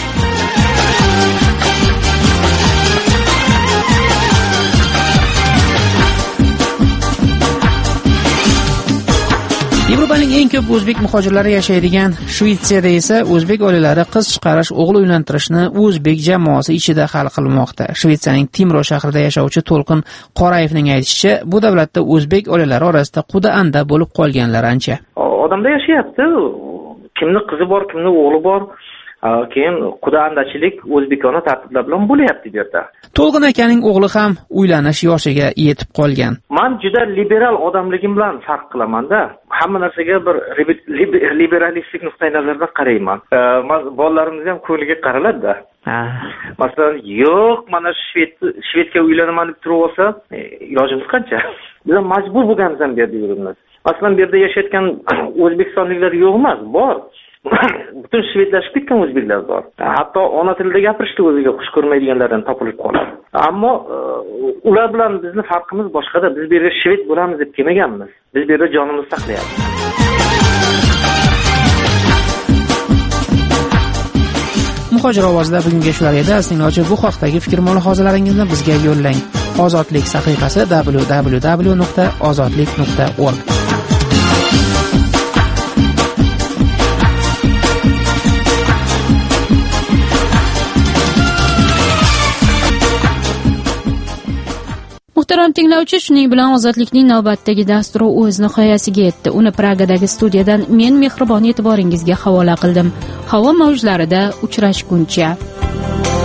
Yevropaning eng ko'p o'zbek muhojirlari yashaydigan Shvetsiyada esa o'zbek oilalari qiz chiqarish, o'g'il uylantirishni o'zbek jamoasi ichida hal qilmoqda. Shvetsiyaning Timro shahrida yashovchi To'lqin Qorayevning aytishicha, bu davlatda o'zbek oilalari orasida quda-anda bo'lib qolganlar ancha. Odamda yashayapti. Kimning qizi bor, kimning o'g'li bor. Keyin quda-andachilik o'zbekona tartiblar bilan bo'lyapti bu yerda. To'lqin akaning o'g'li ham uylanish yoshiga yetib qolgan. Men juda liberal odamligim bilan farq qilaman-da. Hamma narsaga bir liberalistik nuqtai nazardan qarayman. Bolalarimizga ham ko'ngliga qaraladi-da. Masalan, yo'q, mana Shvedga uylanaman deb turib olsa, ilojimiz qancha? Biz majbur bo'lganmiz ham bu yerda yuribmiz. Masalan, bu yerda yashayotgan o'zbekistonliklar yo'q emas, bor. butun shvedlashib ketgan o'zbeklar bor. Hatto ona tilida gapirishni o'ziga xush ko'rmaydiganlardan topilib qoladi. Ammo ular bilan bizni farqimiz boshqada. Biz bu yerga shved bo'lamiz deb kelmaganmiz. Biz bu yerda jonimizni saqlayapmiz. Muhojir ovozida bugungi shular edi. Sizning bu haqdagi fikr mulohazalaringizni bizga yo'llang. Ozodlik sahifasi www.ozodlik.org. Muhtaram tinglovchi, shuning bilan Ozodlikning navbatdagi dasturi o'z nihoyasiga yetdi. Uni Pragadagi studiyadan men mehribon e'tiboringizga havola qildim. Havo mavjlarida uchrashguncha